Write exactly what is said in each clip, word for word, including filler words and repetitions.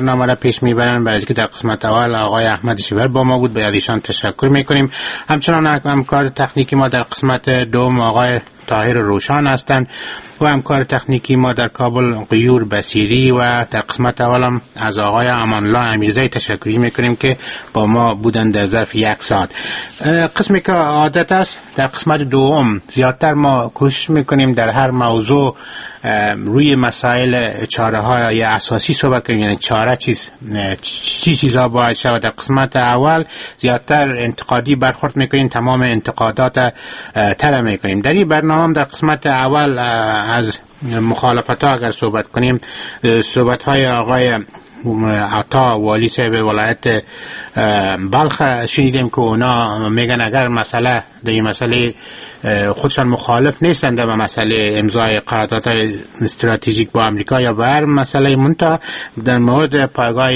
برنامه را پیش میبرند. برای که در قسمت اول آقای احمد شیور با ما بود، به ایشان تشکر میکنیم. همچنان همکار تکنیکی ما در قسمت دوم آقای طاهر روشان هستند و همکار تکنیکی ما در کابل غیور بصیری و در قسمت اولم از آقای امانالله امیرزی تشکری میکنیم که با ما بودن در ظرف یک ساعت. قسمی که عادت است در قسمت دوم زیادتر ما کوشش میکنیم در هر موضوع روی مسائل چاره های اساسی صحبت کنیم، یعنی چاره چیز چی چیزا باید شود. در قسمت اول زیادتر انتقادی برخورد میکنیم، تمام انتقادات طرح میکنیم. در این برنامه در قسمت اول از مخالفت ها اگر صحبت کنیم، صحبت های آقای عطا والی صاحب ولایت بلخ شنیدیم که اونا میگن اگر مسئله در این مسئله خودشان مخالف نیستند به مسئله امضای قرارداد استراتژیک با امریکا یا بر مسئله منتها در مورد پایگاه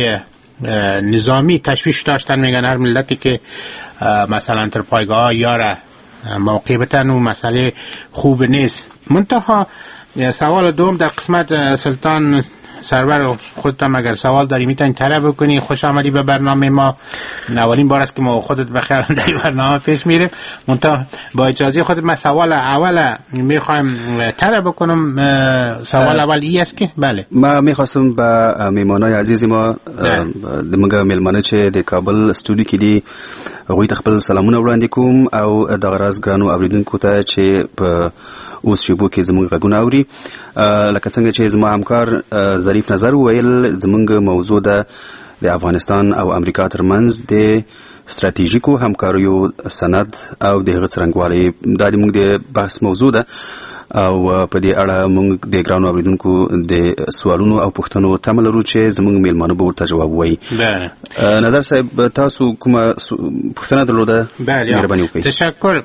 نظامی تشویش داشتن. میگن هر ملتی که مثلا تر پایگاه یاره موقع بتن و مسئله خوب نیست. منتها سوال دوم در قسمت سلطان سرور خودتم اگر سوال داری میتونی طرح بکنی. خوش آمدی به برنامه ما. اولین بار است که ما خودت بخیر در برنامه پیش میریم. منتها با اجازه خودت من سوال اول میخوایم طرح بکنم. سوال اول ای است که بله ما میخواستم به میمانای عزیز ما دمگه میلمانه چې د کابل استودیو کې دي هغوی ته خپل سلامونه وړاندې کوم او دغه راز ګرانو اوریدونکو ته چې په اوس شیبو کې زموږ غږونه اوري. لکه څنګه چې زما همکار ظریف نظر وویل، زموږ موضوع ده د افغانستان او امریکا ترمنځ د ستراتیژیکو همکاریو سند او د هغه څرنګوالي. دا زموږ د بحث موضوع ده او په دې اړه موږ د ګرانو اوریدونکو د سوالونو او پوښتنو تمه لرو چې زموږ میلمانه به ورته جواب ووایي. نظر صاحب تاسو کومه پوښتنه درلوده؟ مهرباني وکړئ. تشکر.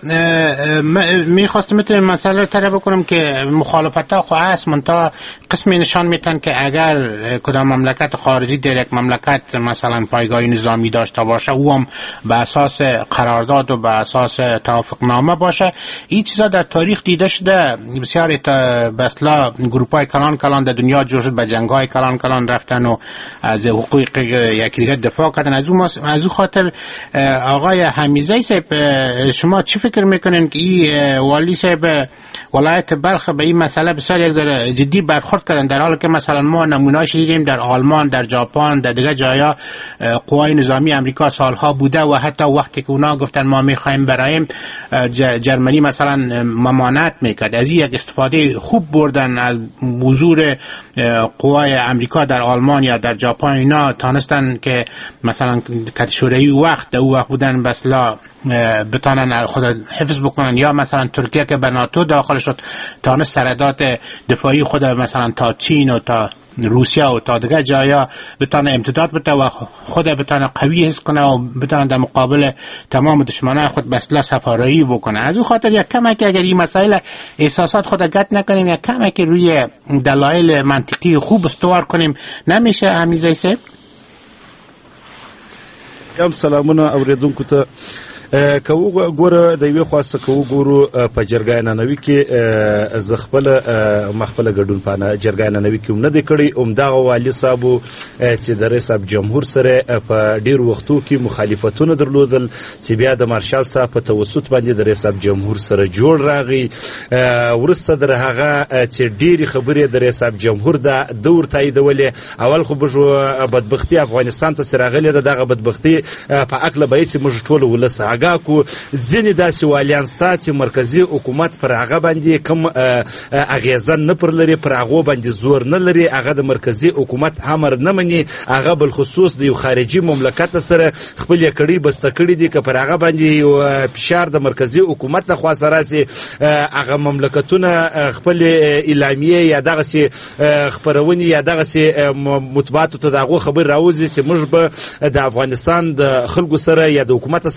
میخواستم این مسئله رو طرح بکنم که مخالفت ها خواهد است، منتها قسمی نشان میتن که اگر کدام مملکت خارجی در یک مملکت مثلا پایگاه نظامی داشته باشه او هم به اساس قرارداد و به اساس توافقنامه باشه. این چیزا در تاریخ دیده شده. بسیاری تا بسلا گروپای کلان کلان در دنیا جور شد، به جنگای کلان کلان رفتن و از حقوق یکی دیگه دفاع کردن. از اون از اون خاطر آقای حمیزی صاحب شما چی فکر میکنین که این والی صاحب ولایت بلخ به این مسئله بسیار یک ذره جدی برخورد کردن، در حالی که مثلا ما نمونه‌اش دیدیم در آلمان، در ژاپن، در دیگه جایا قوای نظامی امریکا سالها بوده و حتی وقتی که اونا گفتن ما میخوایم برایم، جرمنی مثلا ممانعت میکرد. از این یک استفاده خوب بردن از حضور قوای امریکا در آلمان یا در ژاپن. اینا تانستن که مثلا کشوری وقت در وقت بودن بسلا بتانن خود حفظ بکنن، یا مثلا ترکیه که به ناتو داخل شد تانست سردات دفاعی خود مثلا تا چین و تا روسیه و تا دیگه جایا بتانه امتداد بده و خود بتانه قوی حس کنه و بتانه در مقابل تمام دشمنان خود بسلا سفارایی بکنه. از اون خاطر یک کمک اگر این مسائل احساسات خود گت نکنیم، یک کمک روی دلایل منطقی خوب استوار کنیم نمیشه؟ حمیزی صاحب یم سلامونه اوریدونکو ته. که وګوره د یوې خاصه که وګورو په جرګه ننوي کې زه خپله مخپله ګډون په جرګه ننوي کې هم نه دی کړی. همدغه والي صاحبو چې د رئیس صاحب جمهور سره په ډېرو وختو کې مخالفتونه درلودل چې بیا د مارشال صاحب په توسط باندې د رئیس صاحب جمهور سره جوړ راغی. وروسته در هغه چې ډېرې خبرې د رئیس صاحب جمهور ده ده ورته تاییدولې. اول خو موږ بدبختي افغانستان ته چې راغلې ده، دغه بدبختي په هکله به یې چې موږ ټول ولس اګا کو. ځینې داسې والیان ستا چې مرکزي حکومت پر هغه باندې کوم اغیزه نه پر لري، پر هغو باندې زور نه لري، هغه د مرکزي حکومت امر نه مني، هغه بالخصوص د یو خارجي مملکت سره خپل یې کړي بسته کړي دي که پر هغه باندې یو فشار د مرکزي حکومت لخوا سره راسي، هغه مملکتونه خپل اعلامیې یا دغسې خپرونې یا دغسې مطبوعاتو ته د هغو خبر راوځي چې موږ به د افغانستان د خلکو سره یا د حکومت سره به خپل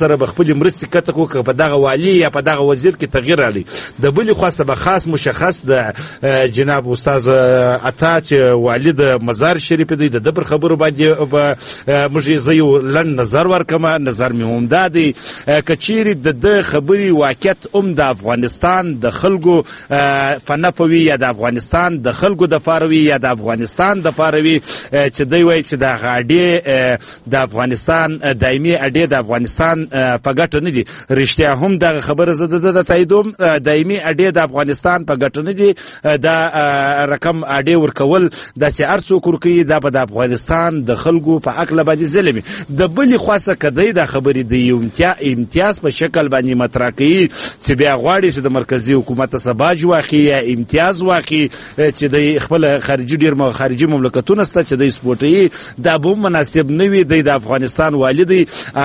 ټولې مرستې کته کو که په دغه والي یا په دغه وزیر کې تغییر راغلی. د بلې خوا سبا خاص مشخص د جناب استاد عطا چې والي د مزار شریف دی د پر خبرو باندې موږ زه یو لنډ نظر ورکم. نظر مې هم دا دی که چیرې د ده خبرې واقعیت هم د افغانستان د خلکو په نفع وي یا د افغانستان د خلکو دپاره وي یا د افغانستان دپاره وي چې دی وایي چې دغه اډې د افغانستان دایمي اډې د افغانستان په ګټه نه دي. رښتیا هم دغه خبره زه د ده د تاییدوم. دایمي اډې د افغانستان په ګټه نه دي. دا رقم اډې ورکول داسې هر څوک ورکوي دا به د افغانستان د خلکو په عقله باندې ظلم وي. د بلې خوا څخه که دی دا خبرې د یو امتیاز په شکل باندې مطرح کوي چې بیا غواړي چې د مرکزي حکومت څخه باج واخلي یا امتیاز واخلي چې د خپل خارجي ډېر خارجي مملکتونه شته چې دی سپورټوي دا به هم مناسب نه وي. دی د افغانستان والي دی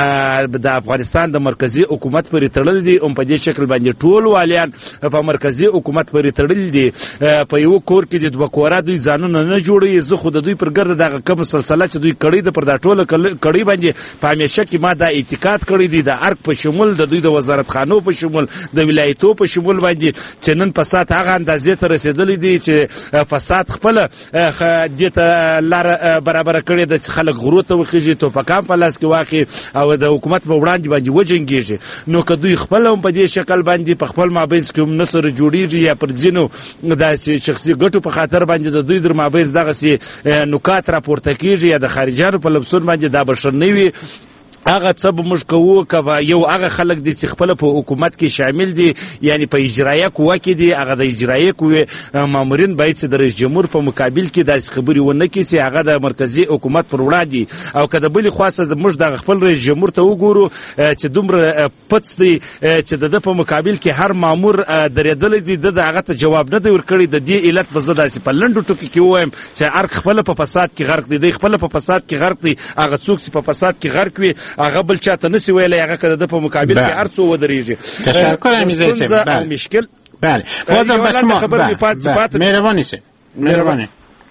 د افغانستان د مرکزي حکومت پورې تړلی دی. هم په دې شکل باندې ټول والیان په مرکزي حکومت پورې تړلي دي. په یو کور کې د دوه کوره دوی ځانونه نه جوړوي. زه خو د دوی پر ګرده دغه کوم سلسله چې دوی کړی ده پر دا ټوله کړی باندې په همیشه کې ما دا اعتقاد کړی دی د ارګ په شمول د دوی د وزارت خانو په شمول د ولایتو په شمول باندې چې نن فساد هغه اندازې ته رسېدلی دی چې فساد خپله دې ته لاره برابره کړې ده چې خلک غرو ته وخېږي توپکان په لاس کې واخلي او د حکومت په وړاندې باندې وجنګېږي. نو که دوی خپله هم په دې شکل باندې په خپل مابینځ کې هم نه سره جوړېږي یا پر ځینو داسې شخصي ګټو په خاطر باندې د دوی در مابینځ دغسې نکات راپورته کېږي یا د خارجیانو په لمسون باندې دا به ښه نه وي. هغه څه به موږ کوو که یو هغه خلک دي چې خپله په حکومت کې شامل دي یعنی په اجرایه قوه کې دي هغه د اجرایه قوې مامورین باید چې د رئیس جمهور په مقابل کې داسې خبرې ونه کړي چې هغه د مرکزي حکومت پر وړاندې. او که د بلې خوا څخه موږ دغه خپل رئیس جمهور ته وګورو چې دومره پڅ دی چې د ده په مقابل کې هر مامور درېدلی دی ده د هغه ته جواب نه دی ورکړی. د دې علت به زه داسې په لنډو ټکو کې ووایم چې ارګ خپله په فساد کې غرق دی. دی خپله په فساد کې غرق دی. هغه څوک چې په فساد کې غرق وي هغه بل چاته نسی ویلی هغه که د په مقابل کې هر څو ودرېږي. تشکر امیرزی صاحب. او مشکل بله بازم به شما مهربانی شد مهربانی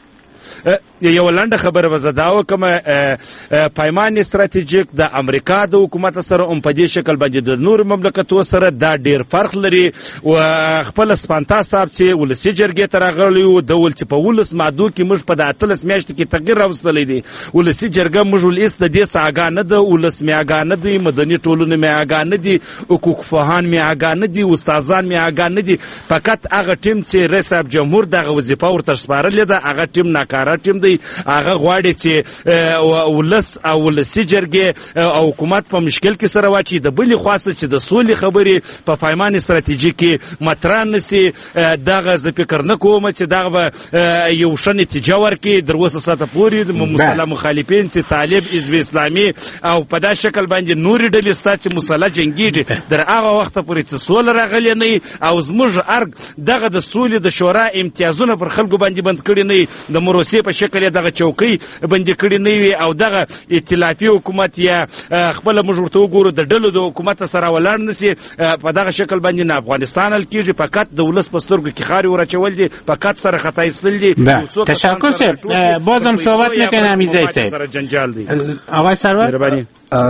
یو لنډه خبره به زه دا وکړم. پیمان استراتیژیک د امریکا د حکومت سره هم په دې شکل باندې د نورو مملکتو سره دا ډېر فرق لري. و خپل سپانتا صاحب چې ولسي جرګې ته راغلی و د ول چې په ولس مادو کې موږ په د اتلس میاشتې کې تغییر راوستلی دی. ولسي جرګه موږ ول ایست د دې څه آګاه نه ده. ولس مې آګاه نه دی. مدني ټولنې مې آګاه نه دي. حقوق پوهان مې آګاه نه دي. استادان مې آګاه نه دي. فقط هغه ټیم چې رئیس صاحب جمهور دغه وظیفه ورته سپارلې ده هغه ټیم ناکاره ټیم دی. هغه غواړي چې ولس او ولسي جرګې او حکومت په مشکل کې سره واچي. د بلې خوا چې د سولې خبرې په پیمان استراتیژیک کې مطرح نسي دغه زه فکر نه کوم چې دغه به یو ښه نتیجه ورکړي. در اوسه ساعته پورې مسلح مخالفین چې طالب حزب اسلامي او په دا شکل باندې نورې ډلې شته چې مسلح جنګېږي در هغه وخته پورې چې سوله راغلې نه وي او زموږ ارګ دغه د سولې د شورا امتیازونه پر خلکو باندې بند کړي نه وي. د مروسې په شکل دغه چوکۍ بندي کړي نه وي او دغه ائتلافي حکومت یا خپله موږ ورته وګورو د ډلو د حکومت سره ولاړ نسي په دغه شکل باندې نه افغانستان حل کېږي. فقط د ولس په سترګو کې خارې وراچول دي. فقط سره خطا ایستل دي. تشکر صاحب. بازم صحبت نکنم امیرزی صاحب. جنجال دی. آقای سرور مهرباني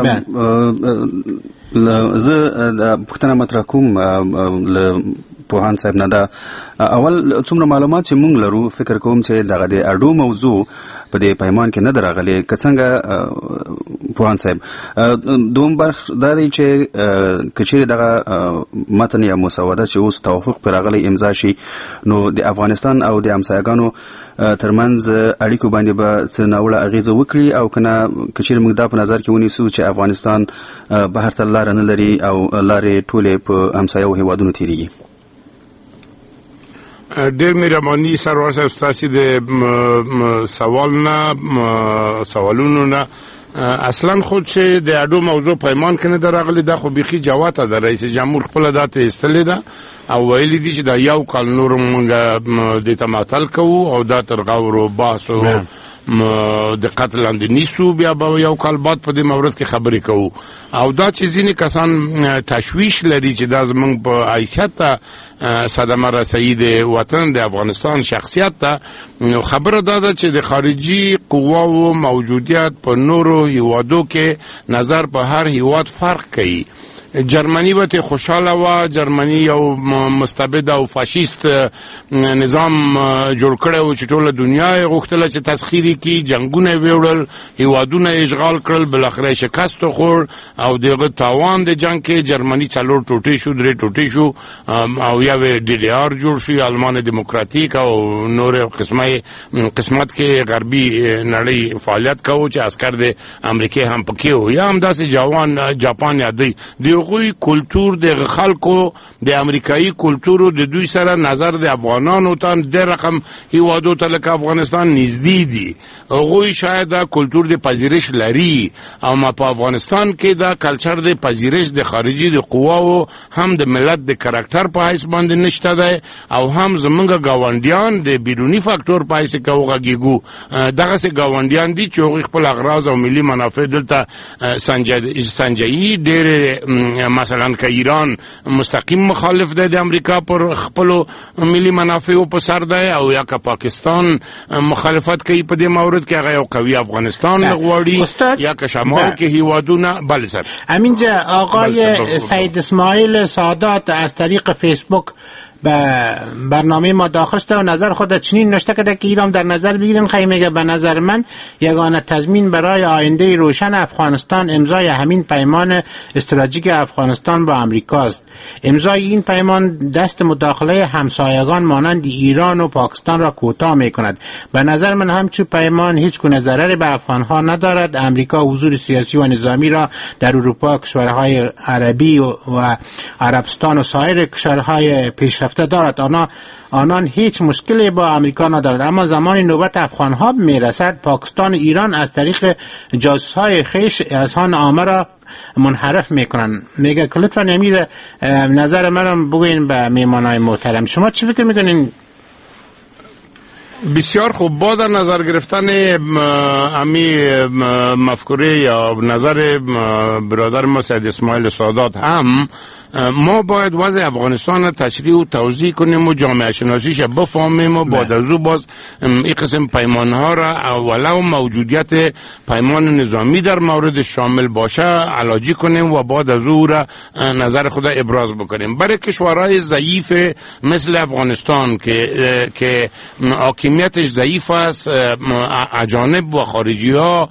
زه پوښتنه مطرح کوم له پوهان صاحب نه. دا اول څومره معلومات چې موږ لرو فکر کوم چې دغه د اډو موضوع په دې پیمان کې نه دراغلی که څنګه پوهان صاحب. دوم برخ دا دی چې که چیرې دغه متن یا مسوده چې اوس توافق پرې راغلی امضا شي نو د افغانستان او د همسایګانو ترمنځ اړیکو باندې به څه ناوړه اغېزه وکړي او که نه که چیرې موږ دا په نظر کې ونیسو چې افغانستان بهر ته لاره نه لري او لارې ټولې په همسایو هېوادونو تېرېږي. ډېر مهرباني سرور صاحب ستاسې د سوال نه سوالونو نه. اصلا خود چې د اډو موضوع پیمان کې نه ده راغلی دا خو بیخي جواته ده. رئیس جمهور خپله دا ته ایستلې ده او ویلي دي چې دا یو کال نور موږ دې ته معطل کوو او دا تر غور و بحث و دقت لاندې نیسو. بیا به یو کال بعد په دې مورد کې خبرې کوو. او دا چې ځینې کسان تشویش لري چې دا زموږ په حیثیت ته صدمه رسوي د وطن د افغانستان شخصیت ته. نو خبره دا ده چې د خارجي قواو موجودیت په نورو هیوادو کې نظر په هر هیواد فرق کوي. جرمنی به خوشحاله و جرمنی یو مستبد او فاشیست نظام جوړ کړی و چې ټوله دنیا یې غوښتله چې تسخیري کی، جنگونه یې ویوړل، هیوادونه یې اشغال کړل، بالاخره شکست وخوړ او دغه تاوان د جنگ کې جرمني څلور ټوټې شو، درې ټوټې شو او یو ډي ډي آر جوړ شو، آلمان دموکراتیک او نور قسمه قسمت کې غربي نړۍ فعالیت کوي چې عسكر د امریکای هم پکې و. یا هم داسې جوان جاپان یادوي دغه کلچر د خلکو د امریکایي کلچر د دوی سره نظر د افغانانو ته د رقم هیوادو ته لکه افغانستان نږدې دي. هغوی شاید دا کلچر د پذیرش لري او ما په افغانستان کې دا کلچر د پذیرش د خارجي د قواو هم د ملت د کاراکټر په حیث باندې نشته ده او هم زمونږ گاونډیان د بیرونی فاکتور په حیث کې وغږیږو. دغه سه گاونډیان دي چې هغوی خپل اغراض او ملي منافع دلته سنجي. ډېر مثلا که ایران مستقیم مخالف ده د امریکا پر خپل ملي منافع په سر ده او یا که پاکستان مخالفت کوي په دې مورد کې هغه یو قوي افغانستان غواړي یا که شمال کې هیوادونه. بله سر همینجا آقای سید اسماعیل سادات از طریق فیسبوک به برنامه ما داخل شده و نظر خود چنین نوشته کرده که ایران در نظر بگیرین. خیلی میگه به نظر من یگانه تضمین برای آینده روشن افغانستان امضای همین پیمان استراتژیک افغانستان با امریکا است. امضای این پیمان دست مداخله همسایگان مانند ایران و پاکستان را کوتاه میکند. به نظر من همچون پیمان هیچ گونه ضرری به افغانها ندارد. امریکا حضور سیاسی و نظامی را در اروپا، کشورهای عربی و عربستان و سایر کشورهای پیشرفته دارد. آنها آنان هیچ مشکلی با امریکا ندارد، اما زمان نوبت افغانها میرسد پاکستان و ایران از طریق جاسوس‌های خویش اذهان عامه را منحرف میکنن. میگه که لطفا امیر نظر منم بگوین به میمانای محترم. شما چی فکر میکنین؟ بسیار خوب. با در نظر گرفتن امی مفکوره یا نظر برادر ما سید اسماعیل سادات هم ما باید وضع افغانستان تشریح و توضیح کنیم و جامعه شناسیش بفهمیم و بعد از او باز این قسم پیمان ها را ولو موجودیت پیمان نظامی در مورد شامل باشه علاجی کنیم و بعد از او را نظر خود ابراز بکنیم. برای کشورهای ضعیف مثل افغانستان که که حاکمیتش ضعیف است، اجانب و خارجی ها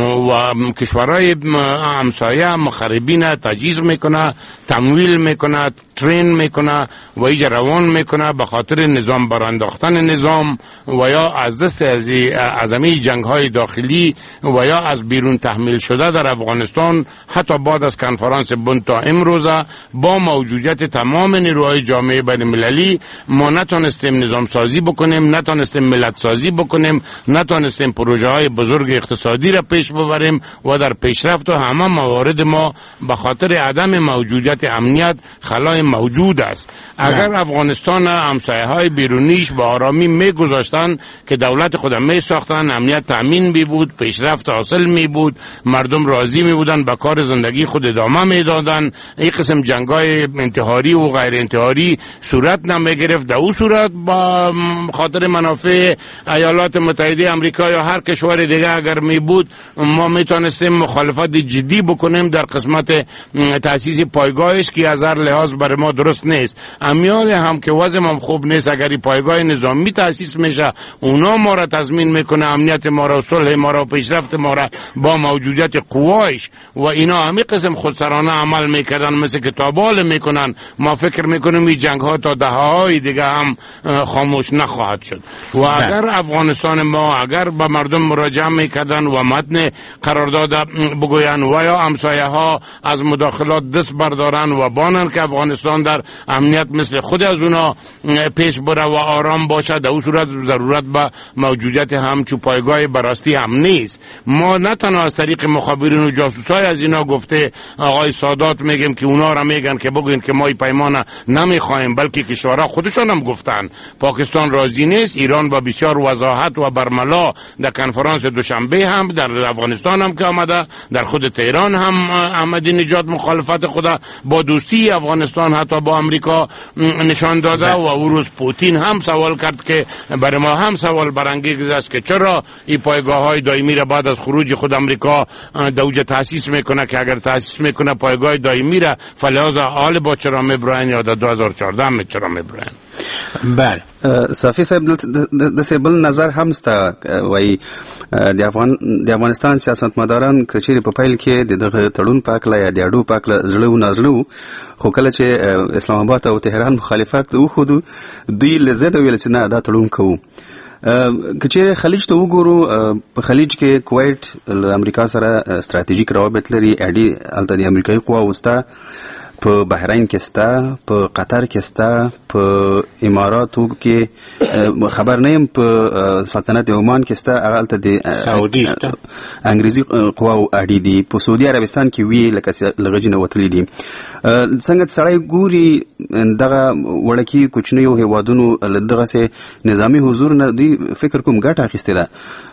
و کشورهای همسایه مخربین تجهیز میکنه، تمویل میکنه، ترین میکنه و ایجا روان میکنه به خاطر نظام برانداختن نظام و یا از دست از اعظمی جنگ های داخلی و یا از بیرون تحمیل شده در افغانستان. حتی بعد از کنفرانس بن تا امروزه با موجودیت تمام نیروهای جامعه بین المللی ما نتونستیم نظام سازی بکنیم، نتونستیم ملت سازی بکنیم، نتونستیم پروژه های بزرگ اقتصادی را پیش ببریم و در پیشرفت و همه موارد ما به خاطر عدم موجودیت امنیت خلای موجود است. اگر افغانستان همسایه های بیرونیش با آرامی می گذاشتن که دولت خود می ساختن، امنیت تامین می بود، پیشرفت حاصل می بود، مردم راضی می بودن، به کار زندگی خود ادامه می دادن، این قسم جنگای انتحاری و غیر انتحاری صورت نمی گرفت. در او صورت با خاطر منافع ایالات متحده آمریکا یا هر کشور دیگه اگر می بود ما می تونستیم مخالفت جدی بکنیم در قسمت تأسیس پایگاهش که از هر لحاظ برای ما درست نیست. امیال هم که وضع ما خوب نیست، اگر پایگاه نظامی تأسیس میشه اونا ما را تضمین میکنه، امنیت ما را و صلح ما را و پیشرفت ما را با موجودیت قوایش و اینا همین قسم خودسرانه عمل میکردن مثل که تابال میکنن. ما فکر میکنیم این جنگ ها تا دهه های دیگه هم خاموش نخواهد شد و اگر افغانستان ما اگر به مردم مراجعه میکردن و متن قرارداد بگوین و یا همسایه ها از مداخلات دست بردارن و بانن که افغانستان در امنیت مثل خود از اونا پیش بره و آرام باشه، در اون صورت ضرورت به موجودیت همچو پایگاه براستی هم نیست. ما نه تنها از طریق مخابرین و جاسوسای از اینا گفته آقای سادات میگیم که اونا را میگن که بگوین که ما این پیمان نمیخوایم، بلکه کشورها خودشان هم گفتن پاکستان راضی نیست. ایران با بسیار وضاحت و برملا در کنفرانس دوشنبه هم در افغانستان هم که آمده، در خود تهران هم احمدی نژاد مخالفت خود با دوستی افغانستان حتی با امریکا نشان داده و او روز پوتین هم سوال کرد که برای ما هم سوال برانگیز است که چرا این پایگاه های دائمی را بعد از خروج خود امریکا دوجه تاسیس میکنه که اگر تاسیس میکنه پایگاه دائمی را فلحاظ حال با چرا میبرن یا در دو هزار و چهارده می چرا میبرن. بله صافي صاحب د سیبل نظر هم ستا وای د افغان د افغانستان سیاستمداران کچېری په پیل کې د دغه تړون پاکله یا د اډو پاکله زړو نازلو خو کله چې اسلام آباد او تهران مخالفت وخدو دوی لزد ویل چې نه دا تړون کوو. کچېری خلیج ته وګورو په خلیج کې کویت له امریکا سره ستراتیژیک روابط لري اډي الته د امریکایي قوا وستا په بحرین کې ستا په قطر کې ستا په اماراتو کې خبر نه يم په سلطنت عمان کې ستا هغه د سعودي انګریزي قواو اړې دي په سعودي عربستان کې وی لکه لغجنه وتلې دي څنګه سړی ګوري دغه وړکی کوچنیو هیوادونو دغه سه نظامی حضور نه دی فکر کوم ګټه اخیسته ده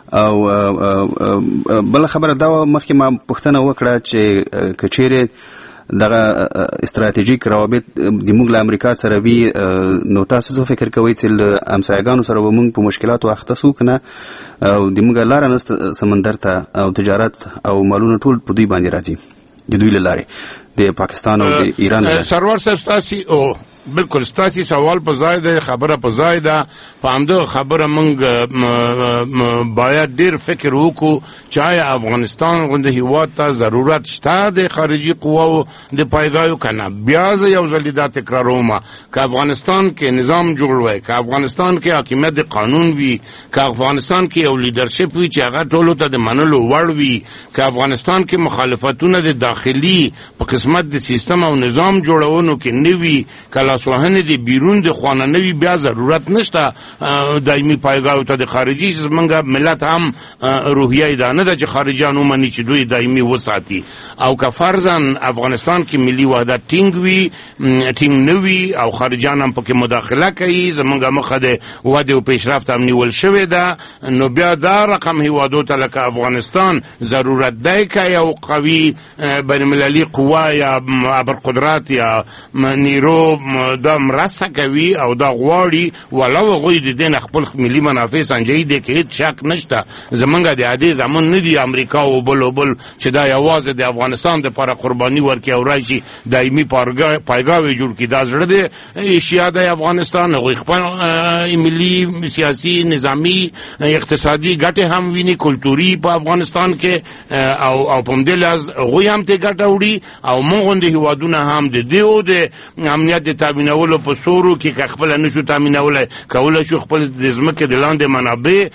او بل خبره دا مخکې ما پوښتنه وکړه چې کچېره دغه استراتیژیک روابط د موږ له امریکا سره وی نو تاسو څه فکر کوئ چې له امسایګانو سره به موږ په مشکلاتو اخته سو کنه او د موږ لار نه سمندر ته او تجارت او مالونه ټول په دوی باندې راځي د دوی لارې د پاکستان او د ایران سرور صاحب تاسو او بالکل ستاسي سوال په ځای ده خبره په ځای ده په همدغه خبره موږ باید ډیر فکر وکړو چې آیا افغانستان غونډه هیواد ته ضرورت شته د خارجي قواو د پایګاو کنه بیا زه یو ځل دا تکراروم که افغانستان کې نظام جوړ وای که افغانستان کې حاکمیت د قانون وي که افغانستان کې یو لیدرشپ وي چې هغه ټولو ته د منلو وړ وي که افغانستان کې مخالفتونه د داخلي په قسمت د سیستم او نظام جوړونو کې نوي کله سوهنه دی بیرون د خواننوي بیا ضرورت نشته دایمي پایګاو ته د خارجي زمونږ ملت هم روحیه ده نه د خارجانو منی چې دوی دایمي وساتي او که فرضاً افغانستان کې ملي وحدت ټینګ وي ټینګ نوي او خارجان هم پکې مداخله کوي زمونږ مخه د وده او پیشرفت هم نیول شوی ده نو بیا دا رقم هیوادو ته لکه افغانستان ضرورت دی که یو قوي بین المللي قوا یا ابرقدرت یا نیرو دا مرسته کوي او دا غواړي ولو غوی د دین خپل ملي منافع سنجي دي کې هیڅ شک نشته زمونږ د عادي زمون نه دی امریکا او بل بل چې دا یوازې د افغانستان د لپاره قرباني ورکړي او راشي دایمي پایګاوي جوړ کړي دا زړه د ایشیا د افغانستان غوی خپل ملي سیاسي نظامی اقتصادي ګټه هم ویني کلتوري په افغانستان کې او او په دې لاز غوی هم ته ګټه وړي او مونږ د هیوادونه هم د دیو د امنیت د تامینولو په سورو کې که خپل نشو تامینولای کوله شو خپل د ځمکې د لاندې منابع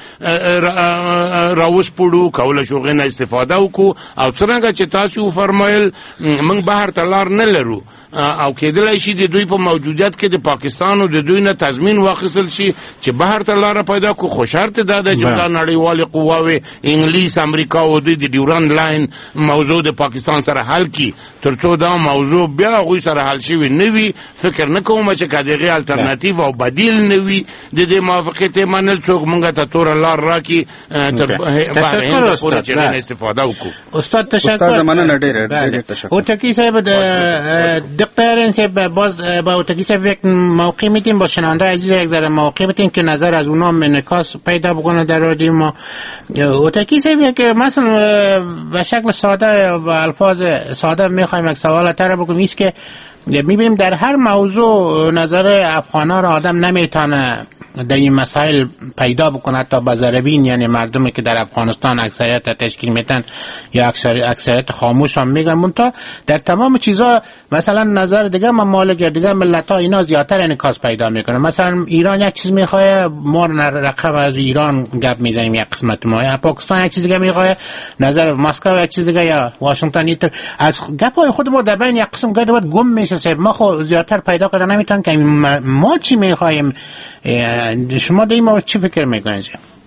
راوسپړو کوله شو غنه استفاده وکړو او څنګه چې تاسو فرمایل موږ بهر تلار نه لرو او کېدلای شي د دوی په موجودیت کې د پاکستان او د دوی نه تضمین واخیستل شي چې بهر ته لار پیدا کو خو شرط دا ده چې د نړیوال قواوي انګلیس امریکا او د ډیورند لاین موضوع د پاکستان سره حل کی ترڅو دا موضوع بیا غوي سره حل شي نوي فکر نه کوم چې کدیغه الټرناتیو او بدیل نوي د دې موافقت منل څوک مونږ ته تور لار راکې تر بهر پورې چې استفاده وکړو. استاد تشکر. استاد زمانه ډېر تشکر. او تکی صاحب د دقیقاً صاحب باز با تکی صاحب یک موقع میتیم با شنونده عزیز یک ذره موقع میتیم که نظر از اونا انعکاس پیدا بکنه در رادیو ما. او تکی صاحب که مثلا به شکل ساده و الفاظ ساده میخوایم یک سوال طرح بکنیم است که میبینیم در هر موضوع نظر افغانا را آدم نمیتونه در این مسائل پیدا بکنه تا بازربین یعنی مردمی که در افغانستان اکثریت تشکیل میتن یا اکثریت خاموش هم میگن منتها در تمام چیزا مثلا نظر دیگه ممالک یا دیگه ملت ها اینا زیادتر انعکاس پیدا میکنه. مثلا ایران یک چیز میخواه ما رقم از ایران گپ میزنیم یک قسمت ما، یا پاکستان یک چیز دیگه میخواه نظر مسکو یک چیز دیگه یا واشنگتن ایتر از گپ های خود ما در بین یک قسم گپ باید گم میشه. ما خو زیادتر پیدا کنه نمیتونن که ما چی میخوایم. شما در این مورد چی فکر میکنید؟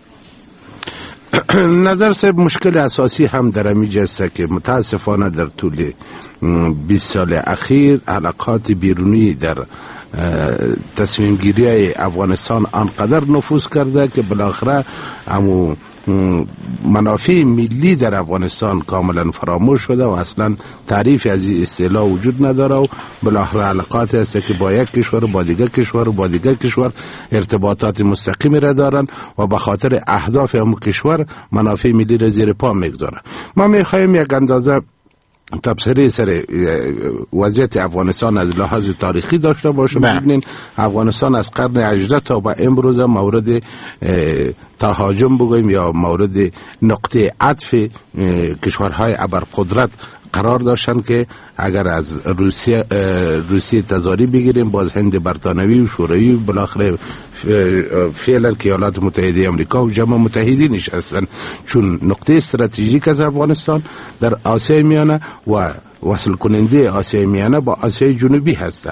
نظر صاحب مشکل اساسی هم در امیج است که متاسفانه در طول بیست سال اخیر علاقات بیرونی در تصمیم گیری افغانستان آنقدر نفوذ کرده که بالاخره همو منافع ملی در افغانستان کاملا فراموش شده و اصلا تعریف از این اصطلاح وجود نداره و بالاخره علاقات است که با یک کشور با دیگر کشور با دیگر کشور ارتباطات مستقیمی را دارن و به خاطر اهداف هم کشور منافع ملی را زیر پا میگذاره. ما میخوایم یک اندازه تبصره سر وضعیت افغانستان از لحاظ تاریخی داشته باشیم. ببینین افغانستان از قرن هجدهم تا به امروز مورد تهاجم بگویم یا مورد نقطه عطف کشورهای ابرقدرت قرار داشتن که اگر از روسیه روسیه تزاری بگیریم باز هند برطانوی و شوروی بالاخره فعلا که ایالات متحده آمریکا و جمع متحدینش هستند، چون نقطه استراتژیک از افغانستان در آسیای میانه و وصل کننده آسیای میانه با آسیای جنوبی هست.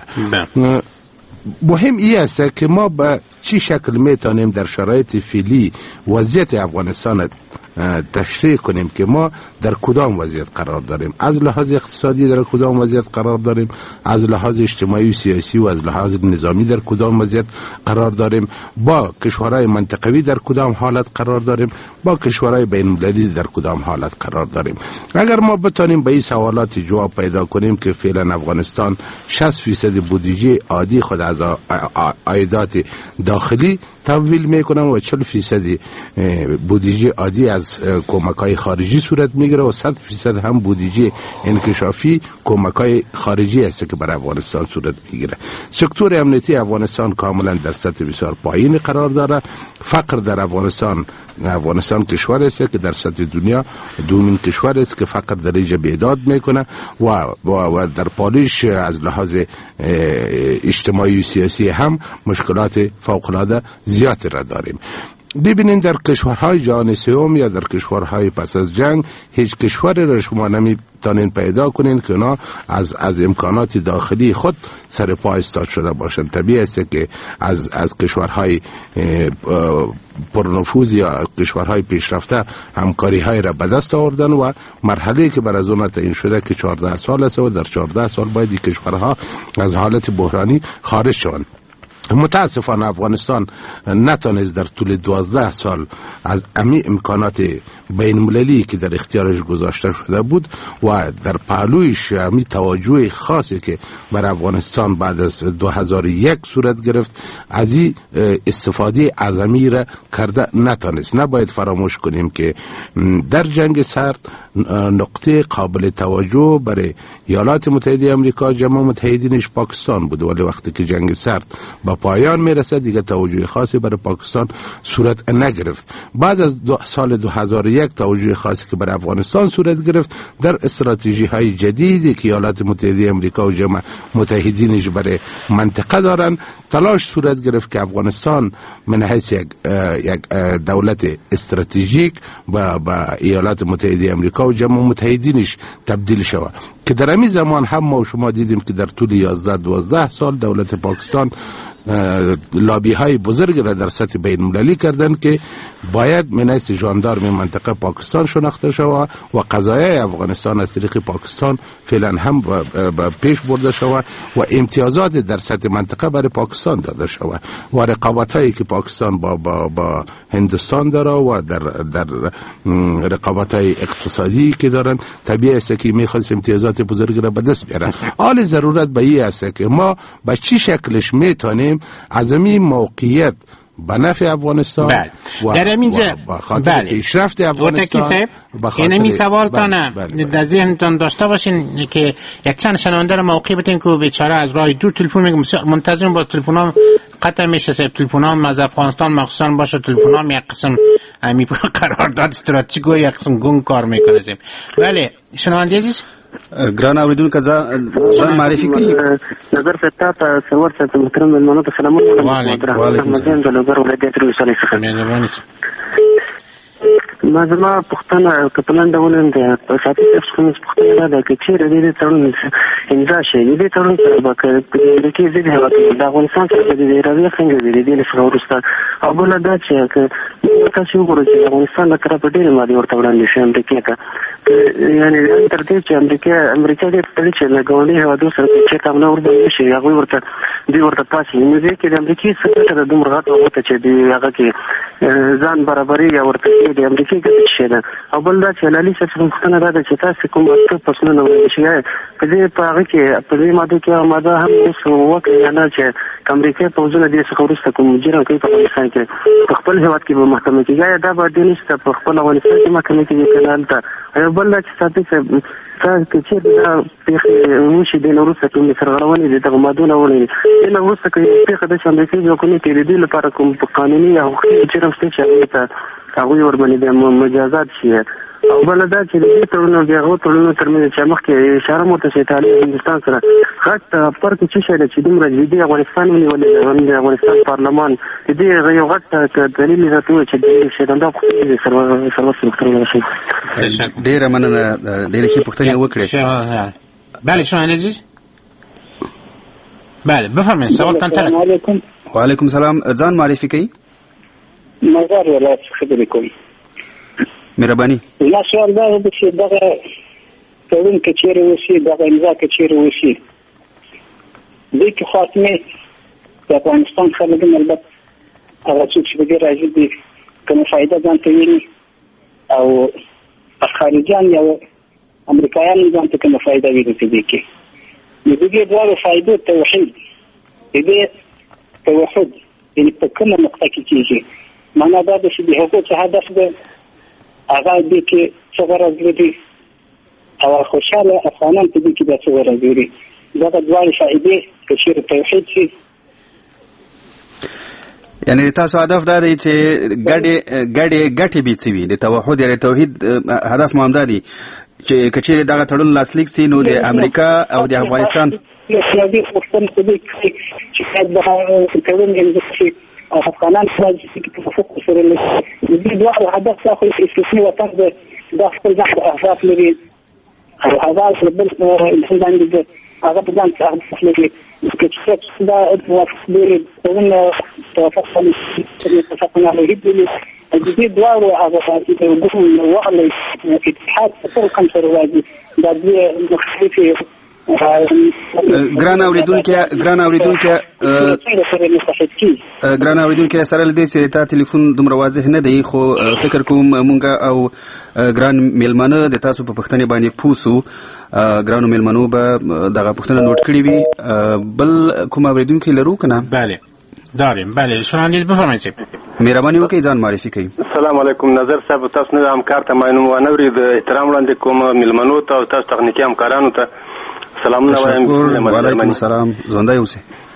مهم این است که ما به چی شکل میتونیم در شرایط فعلی وضعیت افغانستان تشریح کنیم که ما در کدام وضعیت قرار داریم، از لحاظ اقتصادی در کدام وضعیت قرار داریم، از لحاظ اجتماعی و سیاسی و از لحاظ نظامی در کدام وضعیت قرار داریم، با کشورهای منطقوی در کدام حالت قرار داریم، با کشورهای بین المللی در کدام حالت قرار داریم. اگر ما بتونیم به این سوالات جواب پیدا کنیم که فعلا افغانستان شصت فیصد بودجه عادی خود از عایدات داخلی تمویل میکنن و چهل فیصد بودجه عادی از کمک‌های خارجی صورت میگیره و صد فیصد هم بودجه انکشافی کمک‌های خارجی است که برای افغانستان صورت میگیره. سکتور امنیتی افغانستان کاملا در سطح بسیار پایین قرار داره. فقر در افغانستان افغانستان کشور است که در سطح دنیا دومین کشور است که فقر درجه بیداد میکنه و, و, و در پالیش از لحاظ اجتماعی و سیاسی هم مشکلات فوق‌العاده زیادی را داریم. ببینین در کشورهای جهان سوم یا در کشورهای پس از جنگ هیچ کشوری را شما نمیتونین پیدا کنین که اونا از از امکانات داخلی خود سر پا ایستاد شده باشند. طبیعی است که از از کشورهای پرنفوذ یا کشورهای پیشرفته همکاری های را به دست آوردن و مرحله که بر از اون تعیین شده که چهارده سال است و در چهارده سال باید این کشورها از حالت بحرانی خارج شوند. متاسفانه افغانستان نتونست در طول دوازده سال از امی امکانات بین المللی که در اختیارش گذاشته شده بود و در پهلویش امی توجه خاصی که بر افغانستان بعد از دو هزار و یک صورت گرفت از این استفاده اعظمی را کرده نتونست. نباید فراموش کنیم که در جنگ سرد نقطه قابل توجه برای ایالات متحده آمریکا جمع متحدینش پاکستان بود، ولی وقتی که جنگ سرد با پایان میرسه دیگه توجه خاصی برای پاکستان صورت نگرفت. بعد از دو سال دو هزار و یک توجه خاصی که برای افغانستان صورت گرفت در استراتژی های جدیدی که ایالات متحده آمریکا و جمع متحدینش برای منطقه دارن تلاش صورت گرفت که افغانستان من حیث یک یک دولت استراتژیک با با ایالات متحده آمریکا و جمع متحدینش تبدیل شود که در همین زمان هم ما شما دیدیم که در طول یازده دوازده سال دولت پاکستان لابی های بزرگ را در سطح بین المللی کردند که باید منیس ژاندارم منطقه پاکستان شناخته شود و قضایای افغانستان از طریق پاکستان فعلا هم با پیش برده شود و امتیازات در سطح منطقه برای پاکستان داده شود و رقابت هایی که پاکستان با با با هندوستان داره و در در رقابت های اقتصادی که دارن طبیعی است که میخواست امتیازات بزرگ را به دست بیارن. حال ضرورت به این است که ما به چی شکلش میتونیم از این موقعیت به نفع افغانستان بله. در اینجا بله پیشرفت افغانستان این می سوالتان در ذهنتان داشته باشین که یک چند شنونده را موقع بتین که بیچاره از راه دور تلفن میگه منتظرم با تلفن ها قطع میشه سه تلفن ها از افغانستان مخصوصا باشه تلفن ها یک قسم امی قرارداد استراتژیک و یک قسم گنگ کار میکنه. ولی شنونده عزیز ګران اوریدونکو ځان معرفي کړئ. نظر فتاح ته سرور ته محترم مېلمانو ته سلامونه. وعلیکم السلام. د لوګر ولایت د ولسوالۍ څخه. ما زما پوښتنه که په لنډه ولنډه په ساتي تاسو پوښتنه دا ده چې چیرې دې تړون امضا شي دې تړون سره به کې ځینې هېوادونه د افغانستان سره د رویه څنګه دي دې څخه وروسته او بله دا چې که تاسو وګورئ چې افغانستان له طرفه ډېرې مادې ورته وړاندې شي امریکا ته یعنې تر دې چې امریکا امریکا دې تړي چې له ګاونډي هېوادونو سره چېرته حمله ورباندې شي هغوی ورته دوی ورته پاسي نو دې کې د امریکې څه ته دومره غټ وغوته چې د هغه کې ځان برابري یا ورته د امریکې ګټه شي ده او بل دا چې لالي صاحب څخه پوښتنه دا ده چې تاسو کوم څه پسونه وړاندې شي په دې په هغه کې په دې ماده کې ماده هم اوس وکړي یا نه چې امریکا پوځونه دې څخه وروسته کوم جرم کوي په افغانستان کې په خپل هېواد کې به محکمه کېږي یا دا به دې نشته په خپل افغانستان کې محکمه کېږي که نه هلته او بل دا چې ساتي صاحب تاسو که چېرته دا پېښې وشي دې نه وروسته کومې سرغړونې دي دغه مادونه ولري دې نه وروسته که پېښه ده چې امریکایي ځواکونه کې د دې لپاره کوم قانوني یا حقوقي جرم شته چې هغوی ته هغوی ورباندې بیا مجازات شي او بله دا چې د دې تړونو د هغو تړونو ترمنځ چې مخکې اشاره مو ته چې ایټالیا هندوستان سره غټ فرق چې څه شی ده چې دومره جدي افغانستان ونیولې د افغانستان پارلمان د دې یو غټ دلیل یې راته ووایي چې د دې شیدنده پوښتنې دي سروس ډاکټر راشي ډېره مننه ډېرې ښې پوښتنې وکړې بله شما عزیز بله بفرمایئ سوالتان طلب وعلیکم سلام ځان معرفي کوي مزار ولایت څخه خبرې کوم مهرباني زما سوال دا دی چې دغه تړون که چېرې وشي دغه امضا که چېرې وشي دوی کې خاتمې د افغانستان خلک هم البته هغه څوک چې په دې راځي دي کومه فایده ځان ته ویني او خارجیان یا امریکایان ځان ته کومه فایده ویني په دې کې نو د دې دواړو فایدو توحید د دې توحد یعنې په کومه نقطه کې کېږي معنا دا ده چې د هغو څه هدف ده هغه دې کې څه غرض لري او خوشحاله افغانان په دې کې دا څه غرض لري دغه دواړې فایدې که چېرې توحید شي یعنې تاسو هدف دا دی چې ګډې ګډې ګټې به څه وي د توحد یا د توحید هدف مو همدا دی چې که چېرې دغه تړون لاسلیک سي نو د امریکا او د افغانستان او افغانان راځي چې په فوکس سره لري د دې دوه هدف څخه استثناء وطن د د خپل ځان اهداف لري او هغه بل انسان باندې هغه په ځان څخه لري چې څه دا د لري څنګه توافق عليه اتفقنا عليه د دې دوه هغه چې د وعلي اتحاد په کوم سره راځي د دې مختلفي ګران اوریدونکو ګران اوریدونکو ګران اوریدونکو سره لدې چې تا ټلیفون دومره واضح نه دی خو فکر کوم مونږ او ګران میلمانه د تاسو په پښتنې باندې پوسو ګرانو میلمنو به دغه پښتنه نوٹ کړی وي بل کوم اوریدونکو لرو کنه بله داریم بله شنوندید بفرمایئ مهرباني وکړئ ځان معرفي کړئ السلام علیکم نظر صاحب تاسو نه همکار ته ماینو ونوري د احترام وړاندې کوم میلمنو ته او تاسو تخنیکی همکارانو ته سلامونه وایم وعلیکم السلام ژوندی اوسئ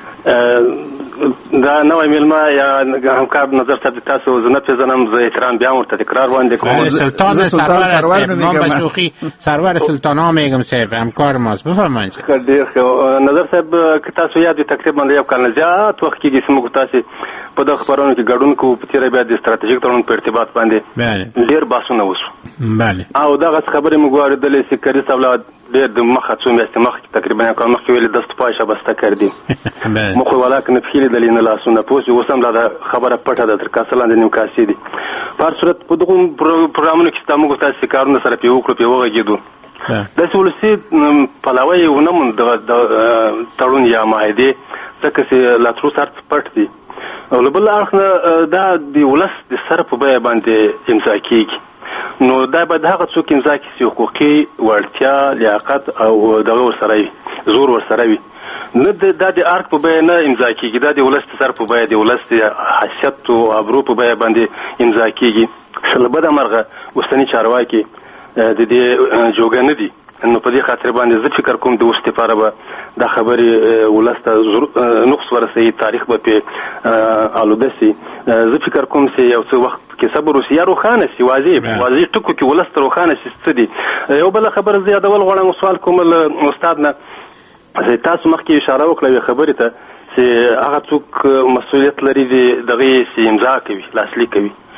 دا نوې میلمه یا همکار نظر صاحب تاسو زنه پیژنم زه احترام بیا ورته تکرار وړاندې کوم سلطان سرور نام به شوخی سرور سلطان ها میگم صاحب همکار ماست بفرمایید ډیر ښه نظر صاحب که تاسو یاد تقریبا یو کال نه زیات وخت کې چې موږ تاسو په دغه خبرونو کې ګډون کوو په تیره بیا د ستراتیژیک تړون په ارتباط باندې ډیر بحثونه وشو بله او دغه خبرې موږ اورېدلې چې کریس اولاد ډېر د مخه څو میاشتې مخکې تقریبا یو کال مخکې ویلې دست پای شبسته کردي مخ ولاک نه پخېلې دلې نه لاسونه پوس اوس هم دا خبره پټه ده تر کاسه لاندې نیمکاسي دي په هر صورت په دغو پروګرامونو کې ستا موږ تاسې کارونه سره پرې وکړو پرې وغږېدو داسې ولسي پلاوی یې ونه موند دغه تړون یا معاهدې ځکه چې لا تر اوسه هر څه پټ دي او له بل اړخ نه دا د ولس د سر په بیه باندې امضا کېږي نو دا باید هغه څوک امضا کړي چې حقوقي وړتیا لیاقت او دغه ورسره وي زور ورسره وي نه دا د ارګ په بیه نه امضا کېږي دا د ولس د سر په بیه د ولس د حیثیت او ابرو په بیه باندې امضا کېږي ښه له بده مرغه اوسني چارواکي د دې جوګه نه دي نو په دې خاطر باندې زه فکر کوم د اوس لپاره به دا خبرې ولس ته نقص ورسوي تاریخ به پرې آلوده سي زه فکر کوم چې یو څه وخت کې صبر وسي یا روښانه سي واضح واضح ټکو کې ولس ته روښانه سي څه دي یو بله خبره زه یادول غواړم سوال کوم له استاد نه تاسو مخکې اشاره وکړه خبرې ته چې هغه څوک مسؤلیت لري دغه سي امضا کوي لاسلیک کوي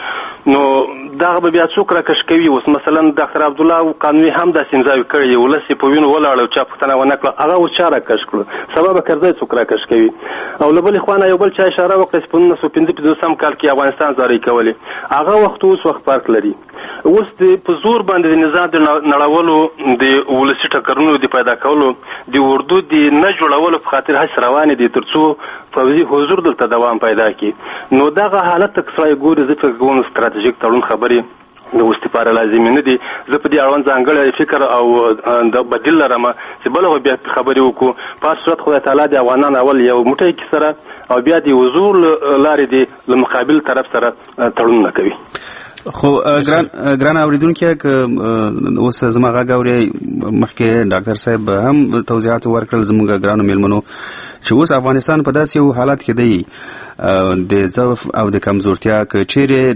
نو دغه به بیا څوک راکش کوي. اوس مثلا ډاکټر عبدالله قانوني هم داسې امضاوي کړی ولس یې په وینو ولاړ او چا پوښتنه ونه کړه هغه اوس چا راکش کړو سبب کرځی څوک راکش کوي. او له بلې خوا نه یو بل چا اشاره وکړه چې په نولس سوه پنځه پنځوسم کال کې افغانستان زارۍ کولې هغه وخت اوس وخت فرق لري. اوس د په زور باندې د نظام د نړولو د ولسي ټکرونو د پیدا کولو د اردو د نه جوړولو په خاطر هڅې روانې دي تر څو فوزي حضور دلته دوام پیدا کړي. نو دغه حالت ته کسرای ګوري زه فکر کوم ستراتیژیک تړون خبرې د استفاده لازمي نه دي. زه په دې اړوند ځانګړی فکر او د بدیل لرم چې بل بیا خبرې وکړو. په صورت خدای تعالی د افغانان اول یو موټی کې سره او بیا د حضور لارې د مقابل طرف سره تړون نه کوي. خو ګران ګران اوریدونکو کې اوس زما غږ اوري مخکې ډاکټر صاحب هم توضیحات ورکړل زموږ ګرانو میلمنو چې اوس افغانستان په داسې یو حالت کې دی د ضعف او د کمزورتیا که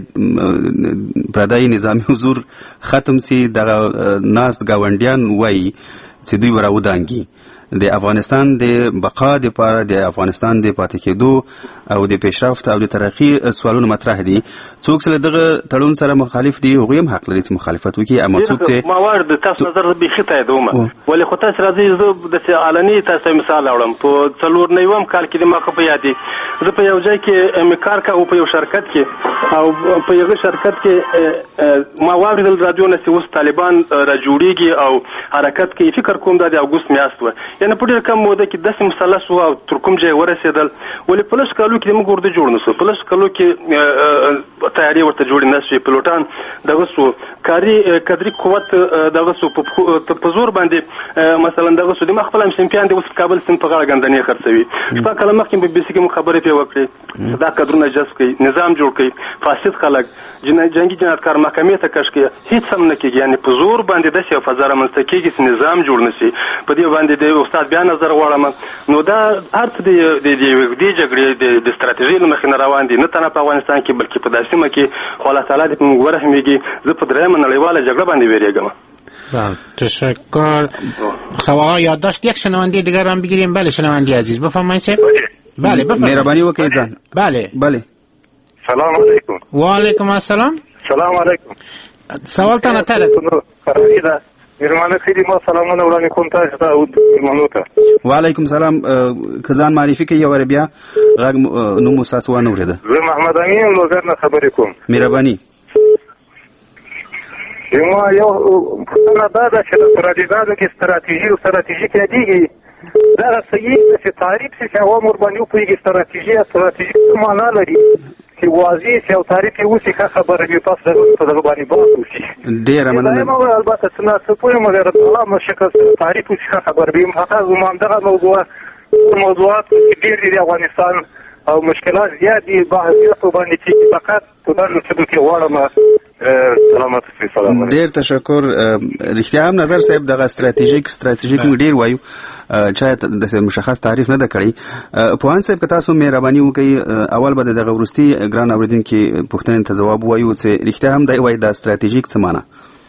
چیرې پردای نظامی حضور ختم سي دغه ناست گاونډیان وایي چې دوی وراودانګي د افغانستان د بقا د پاره د افغانستان د پاتې کېدو او د پیشرفت او د ترقی سوالونه مطرح دي. څوک چې دغه تړون سره مخالف دي هغوی هم حق لري چې مخالفت وکړي. اما څوک چې ما ورد تاسو نظر به خطه دومه ولې خو تاسو راځي زه د اعلاني تاسو مثال اورم په څلور نیوم کال کې د ما خو په یادې زه په یو ځای کې امکار کا او په یو شرکت کې او په یو شرکت کې ما واردل رادیو نه اوس طالبان را جوړیږي او حرکت کې فکر کوم د اگست میاشت و یعنی په ډېر کم موده کې داسې مثلث و او تر کوم ځای ورسېدل ولې په لس کالو کې موږ ورته جوړ نه سو په لس کالو کې تیاری ورته جوړ نه شوې پلوټان دغه سو کاري قدري قوت دغه سو په زور باندې مثلا دغه سو د مخفل هم چمپیان د اوس کابل سن په غاړه غندنې خرڅوي. شپه کله مخکې په بي سي کې خبرې پې وکړې دا قدرونه جذب کوي نظام جوړ کوي فاسد خلک جنګي جنایتکار محکمې ته کش کوي هیڅ هم نه کېږي. یعنی په زور باندې داسې یو فضا رامنځته کېږي چې نظام جوړ نه شي. په دې باندې د استاد بیا نظر غواړم نو دا هر څه د دې جګړې د ستراتیژۍ له مخې نه روان دي نه تنه په افغانستان کې بلکې په داسې سیمه کې خو الله تعالی دې په موږ ورحمېږي. زه په درېیمه نړیواله جګړه باندې ویریږم. تشکر. سواء یادداشت یک شنونده دیگر هم بگیریم. بله شنونده عزیز بفرمایید. بله بفرمایید. مهربانی وکړئ ځان. بله بله. سلام علیکم. و علیکم السلام. سلام علیکم. سوال تا نتره فرمایید. میرمانه خیلی ما سلامونه وړاندې کوم تاسو ته او میرمنو ته. وعلیکم سلام. که ځان معرفي کوي یو بیا غږ نوم مو تاسو ونه اورېده. زه محمد امین لوګر نه خبرې کوم. مهرباني. یو یو پوښتنه دا ده چې د پراډیګانو کې ستراتیژي او ستراتیژیک یادېږي دا صحیح ده چې تعریف شي چې عوام ورباندې وپوهېږي ستراتیژي ستراتیژیک څه معنا لري چې واضح شي او تعریف یې وشي ښه خبره وي تاسو په دغه باندې بحث وشي. ډېره مننه. البته څه نه څه پوهیم مګر الله شکل تعریف وشي ښه خبره وي. حتی زما همدغه موضوع موضوعات ډېر دي د افغانستان او مشکلات زیات دي بحثیاتو باندې چې فقط په دغه څه کې غواړم سلامت شئ. سلام. ډېر تشکر. رښتیا هم نظر صاحب دغه ستراتیژیک ستراتیژیک موږ ډېر وایو چا د مشخص تعریف نه ده کړی. پوهان صاحب که تاسو مهرباني وکړئ اول به دغه وروستي ګران اورېدونکي پوښتنې ته ځواب ووایو چې رښتیا هم دی وایي دا ستراتیژیک څه معنا.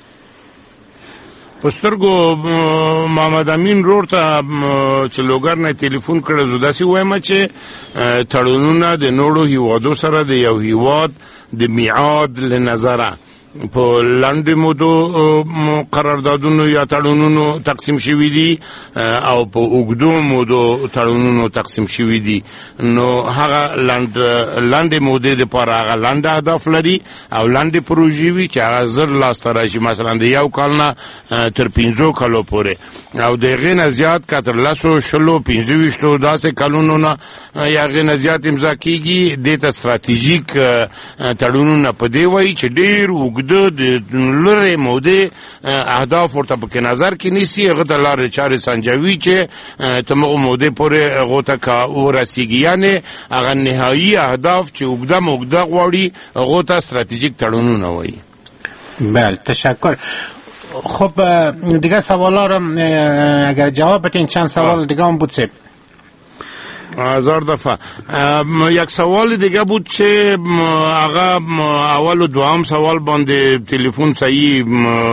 پسترګو محمد امین رور ته چې لوګر نه ټلیفون کړو زه داسې وایم چې تړونونه د نورو هیوادو سره د یو هیواد د میعاد له نظره په لاندې مودو قراردادونو یا تړونونو تقسیم شوي دي او په اوږدو مودو تړونونو تقسیم شوي دي. نو هغه لاند لاندې مودې دپاره هغه لاندې اهداف لري او لاندې پروژې وي چې هغه زر لاسته راشي مثلا د یو کال نه تر پنځو کالو پورې او د هغې نه زیات که تر لسو شلو پنځه ویشتو داسې کلونو نه یا هغې نه زیات امضا کېږي دې ته ستراتیژیک تړونونه په دې وایي چې ډېر اوږده د لرې مودې اهداف ورته پکې نظر کې نیسي هغه ته لارې چارې سنجوي چې تر هغو مودې پورې هغو ته که ورسېږي یعنې هغه نهایي اهداف چې اوږده موږده غواړي هغو ته ستراتیژیک تړونونه وایي. بله تشکر. خب دیگه سوالا رو اگر جواب بدین چند سوال دیگه هم بود سب. هزار دفعه. یک سوال دیگه بود که آقا اول و دوام سوال باندې تلیفون صحیح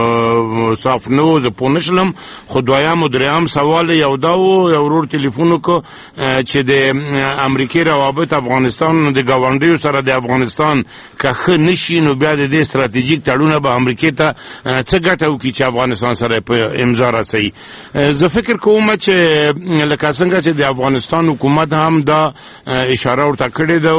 صاف نو ز پونشلم خو دویم و دریم سوال یو دا و یو ورور تلیفون کو چې د امریکای روابط افغانستان د گاونډیو سره د افغانستان که ښه نشي نو بیا د دې استراتیژیک تړونه به امریکای ته څه ګټه وکړي چې افغانستان سره په امضا راسي. زه فکر کوم چې لکه څنګه چې د افغانستان حکومت هم دا اشاره ورته کړې ده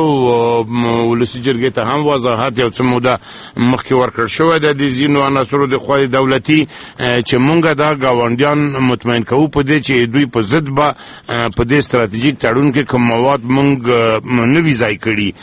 او ولسي جرګې ته هم وضاحت یو څه موده مخکې ورکړل شوی ده د ځینو عناصرو د خوا دولتي چې مونږ دا ګاونډیان مطمئن کوو په دې چې دوی په ضد به په دې استراتیژیک تړون کې کوم مواد مونږ نه وي ځای کړي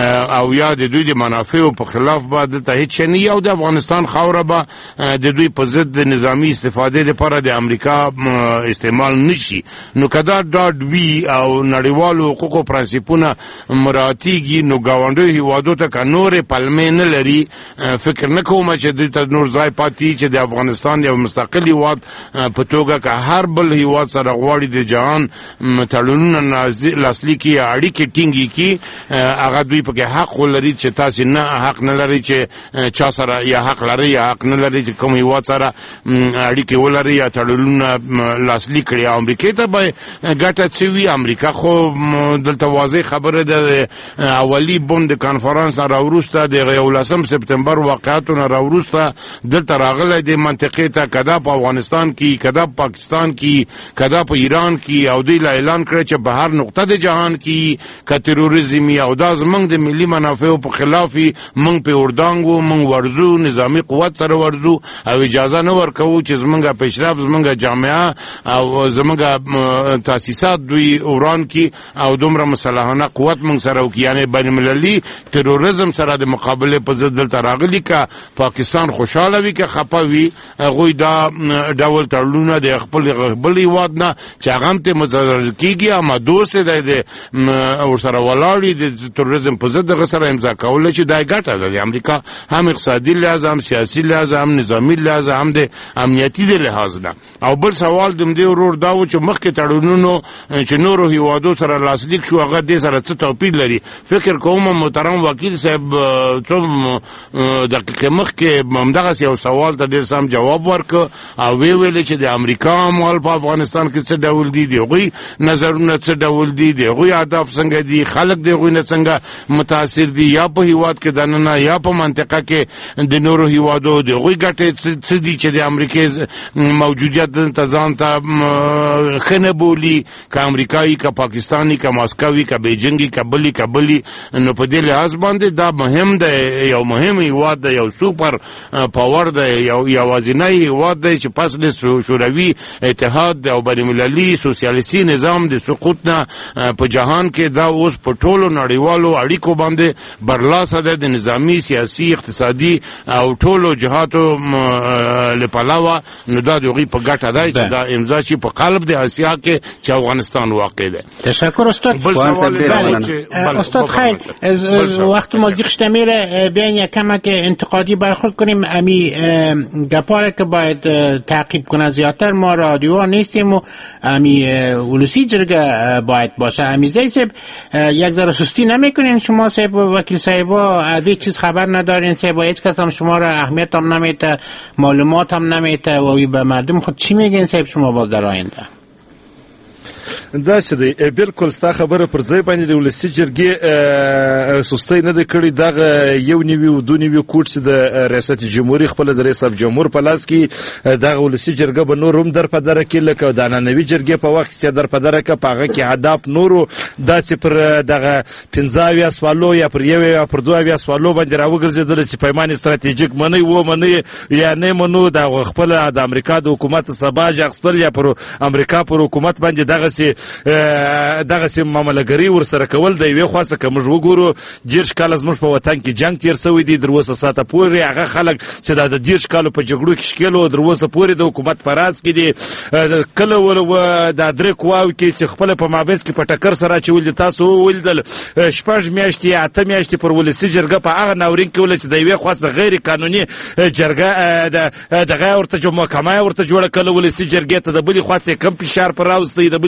او یا د دوی د منافعو په خلاف به دلته هېڅ شی نه وي او د افغانستان خاوره به د دوی په ضد د نظامي استفادې لپاره د امریکا استعمال نشي. نو که دا ډاډ وي او نړیوالو حقوقو پرنسپونه مراعاتېږي نو ګاونډیو هېوادو ته که نورې پلمې نه لري فکر نه کوم چې دوی ته نور ځای پاتې چې د افغانستان یو مستقل هېواد په توګه که هر بل هېواد سره غواړي د جهان تړونونه لاسلیک کړي یا اړیکې ټینګې کړي هغه دوی پکې حق ولري چې تاسې نه حق نه لري چې چا سره یا حق لري یا حق نه لري چې کوم هېواد سره اړیکې ولري یا تړونونه لاسلیک کړي. امریکې ته به ګټه څه وي؟ امریکا خو دلته واضح خبره ده اولی بوند کانفرانس راوروسته د یولسم سپتمبر واقعاتو نه راوروسته دلته راغلی د منطقې ته کدا په افغانستان کې کدا په پاکستان کې کدا په ایران کې او دوی اعلان کړی چې په هر نقطه د جهان کې که تروریزم او دا زمونږ د ملي منافعو په خلاف مونږ په اردانګو مونږ ورزو نظامی قوت سره ورزو او اجازه نه ورکوو چې زمونږ پیشرفت زمونږ جامعه او زمونږ تاسیسات دوی وران کی او دومره مسلحانه قوت مونږ سره وکړي. یعنې بین المللي تروریزم سره د مقابله په ضد دلته راغلي که پاکستان خوشحاله وي که خفه وي هغوی دا ډول تړونونه د خپل بل هېواد نه چې هغه هم ترې متضرر کېږي اما دوست دی د ورسره ولاړ وي د تروریزم په ضد هغه سره امضا کولی چې دا یې ګټه ده د امریکا هم اقتصادي لحاظ هم سیاسي لحاظ هم نظامي لحاظ هم د امنیتي د لحاظ نه. او بل سوال د همدې ورور دا و چې مخکې تړونونو چې نورو هېوادو سره لاسلیک شو هغه دې سره څه توپیر لري؟ فکر کوم محترم وکیل صاحب څو دقیقې مخکې همدغسې یو سوال ته ډېر سم جواب ورکړ او ویې ویلې چې د امریکا اموال په افغانستان کې څه ډول دي، د هغوی نظرونه څه ډول دي، د هغوی اهداف څنګه دي، خلک د هغوی نه څنګه متاثر دي یا په هېواد کې دننه یا په منطقه کې د نورو هېوادو د هغوی ګټې څه دي چې د امریکې موجودیت دلته ځان ته ښه نه بولي، که امریکایي که پاکستاني که ماسکوي که بیجنګي که بلي که بلي. نو په دې لحاظ باندې دا مهم دی، یو مهم هېواد دی، یو سوپر پاور دی، یو یوازینی هېواد دی چې پس د شوروي اتحاد او بین المللي سوسیالیستي نظام د سقوط نه په جهان کې دا اوس په ټولو نړیوالو اړیکو باندې برلاسه ده د نظامي سیاسي اقتصادي او ټولو جهاتو له پلوه. نو دا د هغوی په ګټه دی چې دا امضا شي په قلب د اسیا کې چې افغانستان واقع ده. تشکر استاد. استاد خیر از وقت ما زیغ شده میره بیاین یک کمک انتقادی برخورد کنیم. امی گپاره که باید تعقیب کنه زیادتر ما رادیو نیستیم و امی ولوسی جرگه باید باشه. امی زی صاحب یک ذره سستی نمیکنین شما صاحب وکیل صاحب ادی چیز خبر ندارین صاحب هیچ کس هم شما را اهمیت هم نمیته معلومات هم نمیته و به مردم خود چی میگین صاحب شما باز در آینده؟ دا چې دی بالکل ستا خبره پر ځای باندې د ولسي جرګې سستۍ نه دی کړې. دغه یو نوي و دو نوي کوټ چې د ریاست جمهوري خپله د رئیس جمهور په لاس کې دغه ولسي جرګه به نور هم در په دره کړي لکه د عنعنوي جرګې په وخت چې در په دره کړه په هغه کې اهداف نورو دا چې پر دغه پنځه اویا سوالو یا پر یو یا پر دوه اویا سوالو باندې راوګرځېدله چې پیمان استراتیژیک منئ ومنئ یا نه منو د خپله د امریکا د حکومت سباج اخیستل یا پر امریکا پر حکومت باندې دغسې دغسې معاملهګري ورسره کول د یوې خوا څخه که موږ وګورو دېرش کاله زموږ په وطن کې جنګ تېر سوی دی. تر اوسه ساعته پورې هغه خلک چې دا د دېرش کالو په جګړو کې ښکېل وو تر اوسه پورې د حکومت په راز کې دي. کله دا درې قواوې کې چې خپله په مابینځ کې په ټکر سره اچولي دي تاسو وولیدل شپږ میاشتې یا اته میاشتې پر ولسي جرګه په هغه ناورین کې ولې چې د یوې خوا څخه غیر قانوني جرګه دغه ورته محکمه ورته جوړه کړله ولسي جرګې ته، د بلې خوا څخه کم فشار پر راوستی، د بلې خوا څخه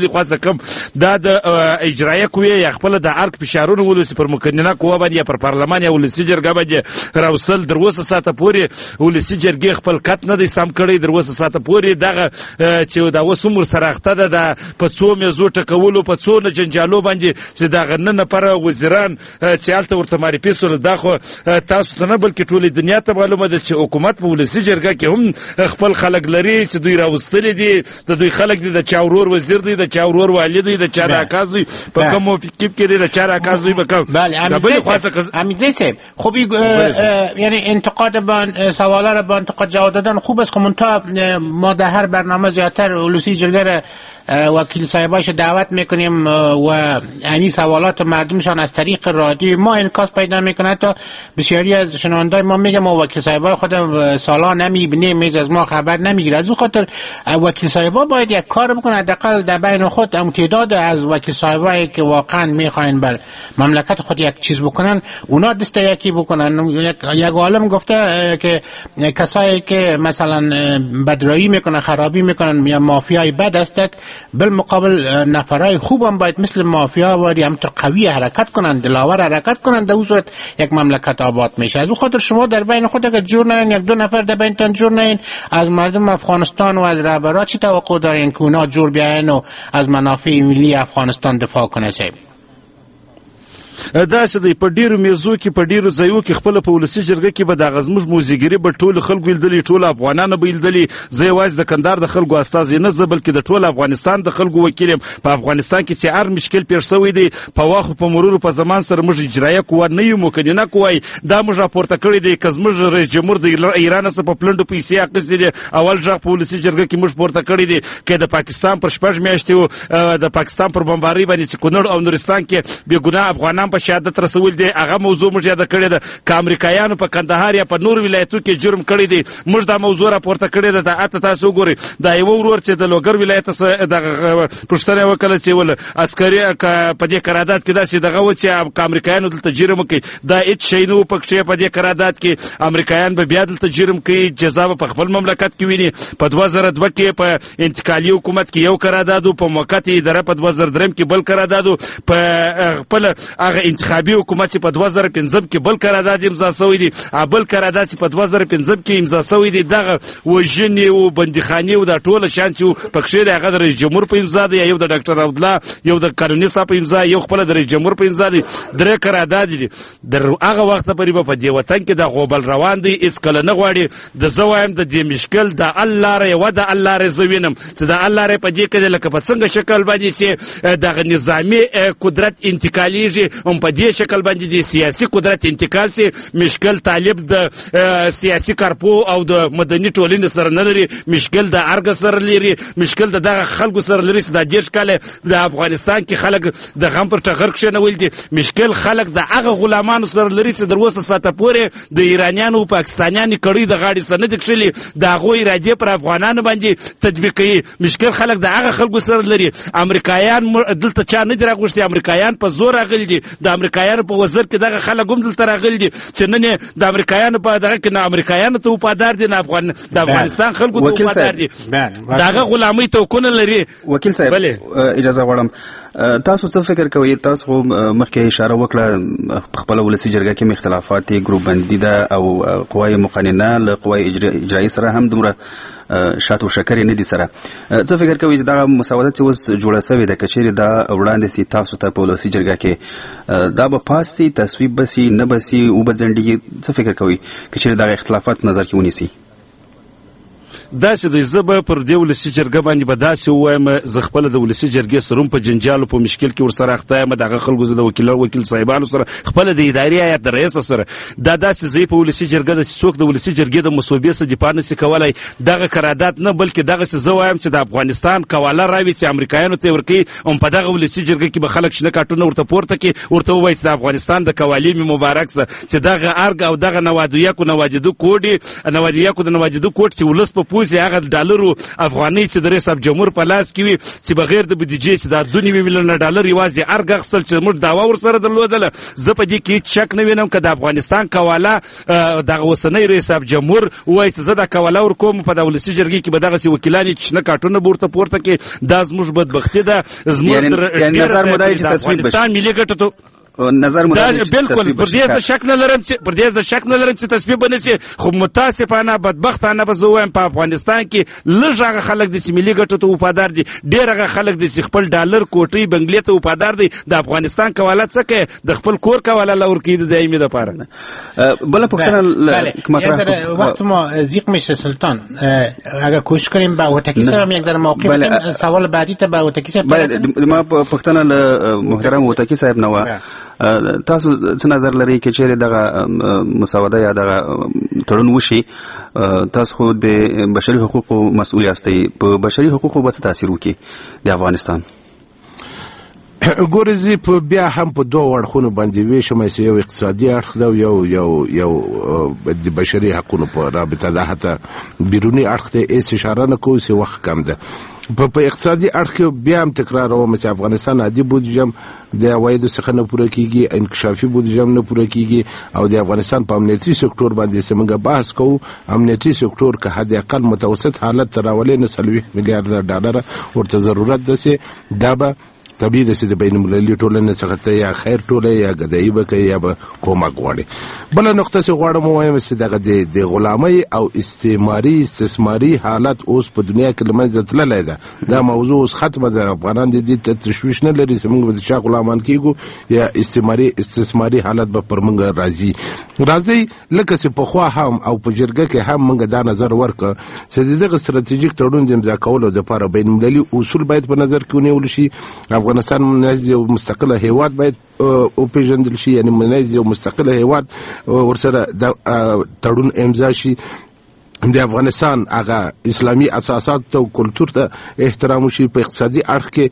کوم دا د اجرایه قوې یا خپل د ارګ فشارونه ولسی پر مکننه قوه باندې پر پارلمان یا ولسی جرګه باندې راوستل در اوسه ساته پورې ولسی جرګې خپل کټ نه دی سم کړی در اوسه ساته پورې دغه چې دا وسمر سراخته ده د پڅو میزو ټکولو پڅو نه جنجالو باندې چې دا غنن پر وزیران چې الته ورته معرفي سول دا خو تاسو ته نه بلکې ټولې دنیا ته معلومه ده چې حکومت په ولسی جرګه کې هم خپل خلک لري چې دوی راوستل دي د دوی خلک دي د چاورور وزیر دي د چاورور والی دي د چا راکازي په کوم موافقت کې دي د چا راکازي په کوم بله امیدزی صاحب خب یعنی انتقاد با سوالا را با انتقاد جواب دادن خوب است. منتها ما در هر برنامه زیادتر ولسی جرگه وکیل صاحباش دعوت میکنیم و یعنی سوالات مردمشان از طریق رادیو ما انعکاس پیدا میکنه. تا بسیاری از شنوندای ما میگه ما وکیل صاحبای خودم سالا نمیبینیم، میز از ما خبر نمیگیره. از اون خاطر وکیل صاحبا باید یک کار بکنه، حداقل در بین خود هم تعداد از وکیل صاحبایی که واقعا میخواین بر مملکت خود یک چیز بکنن اونا دست یکی بکنن. یک یک عالم گفته که کسایی که مثلا بدرایی میکنن، خرابی میکنن یا مافیای بد است، بالمقابل نفرای خوب هم باید مثل مافیا باید همطور قوی حرکت کنند، دلاور حرکت کنند، در صورت یک مملکت آباد میشه. از اون خاطر شما در بین خود اگر جور نین، یک دو نفر در بینتان جور نین، از مردم افغانستان و از رهبرا چی توقع دارین که اونا جور بیاین و از منافع ملی افغانستان دفاع کنه؟ صاحب دا څه دی په ډیرو میزو کې په ډیرو ځایو کې خپل په ولسی جرګه کې به د غزمج موزیګری به ټول خلکو یلدلی، ټول افغانانو به یلدلی. زه یوازې د کندهار د خلکو استاد نه زه بلکې د ټول افغانستان د خلکو وکیل په افغانستان کې چې هر مشکل پیښ شوی دی په واخ په مرور په زمان سره موږ اجرایه قوه نه یو مکننه کوی دا موږ راپورته کړی دی کزمج رئیس جمهور د ایران څخه په پلندو پیسې اخیستې دي. اول ځل په ولسی جرګه کې موږ پورته کړی دی چې د پاکستان پر شپږ میاشتې د پاکستان پر بمباری باندې چې کونړ او نورستان کې بې ګناه افغانان په شهادت رسول دي. هغه موضوع موږ یاد کړی ده که امریکایانو په کندهار یا په نور ولایتو کې جرم کړی دی موږ دا موضوع راپورته کړی ده. دا اته تاسو ګوري دا یو ورور چې د لوګر ولایت څخه د پښتنه وکړه چې ول عسکري په دې قرارداد کې داسې دغه و چې امریکایانو دلته جرم کوي دا هیڅ شی نه پکښې په دې قرارداد کې امریکایان به بیا دلته جرم کوي جزا په خپل مملکت کې ویني. په دوه زره دوه کې په انتقالي حکومت کې یو قرارداد په موقتی اداره په دوه زره درې کې بل قرارداد په خپل هغه انتخابي حکومت په دوه زره پنځه کې بل قرارداد امضا شوی دی. بل قرارداد په دوه زره پنځه کې امضا شوی دی دغه وژنې او بندیخانې او د ټوله شان چې پکښې د هغه رئیس جمهور په امضا دی، یو د ډاکټر عبدالله، یو د قانوني صاحب په امضا، یو خپل د رئیس جمهور په امضا دی. درې قرارداد دي. در هغه وخت پورې په دې وطن کې د غوبل روان دی هیڅ کله نه غواړي د زه وایم د دې مشکل د الله ر یو د الله ر زه وینم چې د الله ر په دې کې لکه په څنګه شکل باندې چې دغه نظامی قدرت انتقالیږي هم په دې شکل باندې د سیاسي قدرت انتقال سي. مشکل طالب د سیاسي کارپو او د مدني ټولنې سره نه لري، مشکل د ارګ سره لري، مشکل د دغه خلکو سره لري چې د دیش کاله د افغانستان کې خلک د غم پر ټغر کښنول دي. مشکل خلک د هغه غلامانو سره لري چې در اوسه ساته پورې د ایرانیانو او پاکستانیانو کړي د غاړې سره نه دي کښلي د هغوی ارادې پر افغانانو باندې تطبیق کوي. مشکل خلک د هغه خلکو سره لري. امریکایان دلته چا نه دي راغوښتي، امریکایان په زور راغلي دي. د امریکایانو په وزر کې دغه خلک هم دلته راغلي دي چې نن د امریکایانو په دغه کې نه امریکایانو ته وفادار دي نه افغان د افغانستان خلکو ته وفادار دي. دغه غلامۍ توکونه لري. وکیل صاحب اجازه غواړم تاسو څه فکر کوئ؟ تاسو مخکې اشاره وکړه خپل ولسی جرګه کې اختلافات ګروپ بندي ده او قوای مقننه له قوای اجرایي سره هم دومره شاتو شکرې نه دي سره. څه فکر کوئ چې دا مساوات چې اوس جوړه شوې ده کچېرې دا وړاندې سي تاسو ته په ولسی جرګه کې دا به پاس سي تصویب بسي نه بسي او بځنډي؟ څه فکر کوئ کچېرې دا اختلافات نظر کې ونیسي؟ داسې د زه به پر دې ولسي جرګه باندې به داسې ووایم زه خپله د ولسي جرګې سره هم په جنجالو په مشکل کې ورسره اخته یم. د هغه خلکو زه د وکیلانو وکیل صاحبانو سره خپله د اداري هیات د رئیس سره دا داسې زه په ولسي جرګه د چې څوک د ولسي جرګې د مصوبې څخه دفاع نسي کولی دغه قرارداد نه بلکې دغسې زه وایم چې د افغانستان قواله راوي چې امریکایانو ته یې ورکوي هم په دغه ولسي جرګه کې به خلک شنه کاټونه ورته پورته کړي ورته ووایي چې د افغانستان د قوالې مې مبارک سه چې دغه ارګ او دغه نوادیکو نوادیدو کوډ نوادیکو د نوادیدو کوډ چې ولس په پوه اوس هغه ډالرو افغانۍ چې د رئیس جمهور په لاس کې وي چې بغیر د بودیجې چې دا دوه نیم میلیونه ډالر یوازې ارګ اخیستل چې موږ دعوا ورسره درلودله. زه په دې کې هېڅ شک نه وینم که د افغانستان قواله دغه اوسنی رئیس جمهور ووایي چې زه دا قواله ورکوم په د ولسي جرګې کې به دغسې وکیلان چې شنه کاټونه به ورته پورته کړي. دا زموږ بدبختي ده. زموږ د افغانستان ملي ګټه نظر مدار بالکل پر دې ز شک نه لرم چې پر دې ز شک نه لرم چې تصفیه بنسي. خو متاسفانه بدبختانه به زه وایم په افغانستان کې لږ هغه خلک دي چې ملي ګټو ته وفادار دي، ډېر هغه خلک دي چې خپل ډالر کوټۍ بنګلې ته وفادار دي. د افغانستان قواله څه کوي؟ د خپل کور قواله لور کوي د دایمي دپاره. بله پوښتنه وقت ما زیق میشه سلطان، اگر کوشش کنیم با وتکی سره یک ذره موقع بدیم سوال بعدی ته با وتکی سره. بله ما پوښتنه له محترم وتکی صاحب نه و، تاسو څه نظر لرئ چې چیرې دغه مساواده یا دغه تړون وشي؟ تاسو خو د بشري حقوقو مسؤل یاستئ، په بشري حقوقو به څه تاثیر وکړي د افغانستان؟ ګورې زه په بیا هم په دوه اړخونو باندې ویشم، چې یو اقتصادي اړخ ده او یو یو یو د بشري حقونو په رابطه ده. حتی بیروني اړخ ته هېڅ اشاره نه کوو چې وخت کم ده. په اقتصادي اړخ کې بیا هم تکراروم چې افغانستان عادي بودیجه د عوایدو څخه نه پوره کیږي، انکشافي بودیجه نه پوره کیږي، او د افغانستان په امنیتي سکتور باندې چې موږ بحث کوو، امنیتي سکتور که حد اقل متوسط حالت ته راولي نه څلوېښت میلیارده ډالره ورته ضرورت ده چې دا به طبیعي ده چې د بین المللي ټولنې څخه ته یا خیر ټوله یا ګدایي به کوي یا به کومک غواړي. بله نقطه چې غواړم ووایم چې دغه د غلامۍ او استعماري استثماري حالت اوس په دنیا کې له منځه تللی ده. دا موضوع اوس ختمه ده. افغانان د دې ته تشویش نه لري چې موږ به د چا غلامان کېږو یا استعماري استثماري حالت به پر موږ راځي. راځي لکه چې پخوا هم او په جرګه کې هم موږ دا نظر ورکړه چې د دغه ستراتیژیک تړون د امضا کولو دپاره بین المللي اصول باید په نظر کې ونیول شي. افغانستان منځ یو مستقله هیواد باید او پیژندل شي، یعنی منځ یو مستقله هیواد ورسره د تړون امضا شي. د افغانستان هغه اسلامي اساسات او کلتور ته احترام شي، په اقتصادي اړخ کې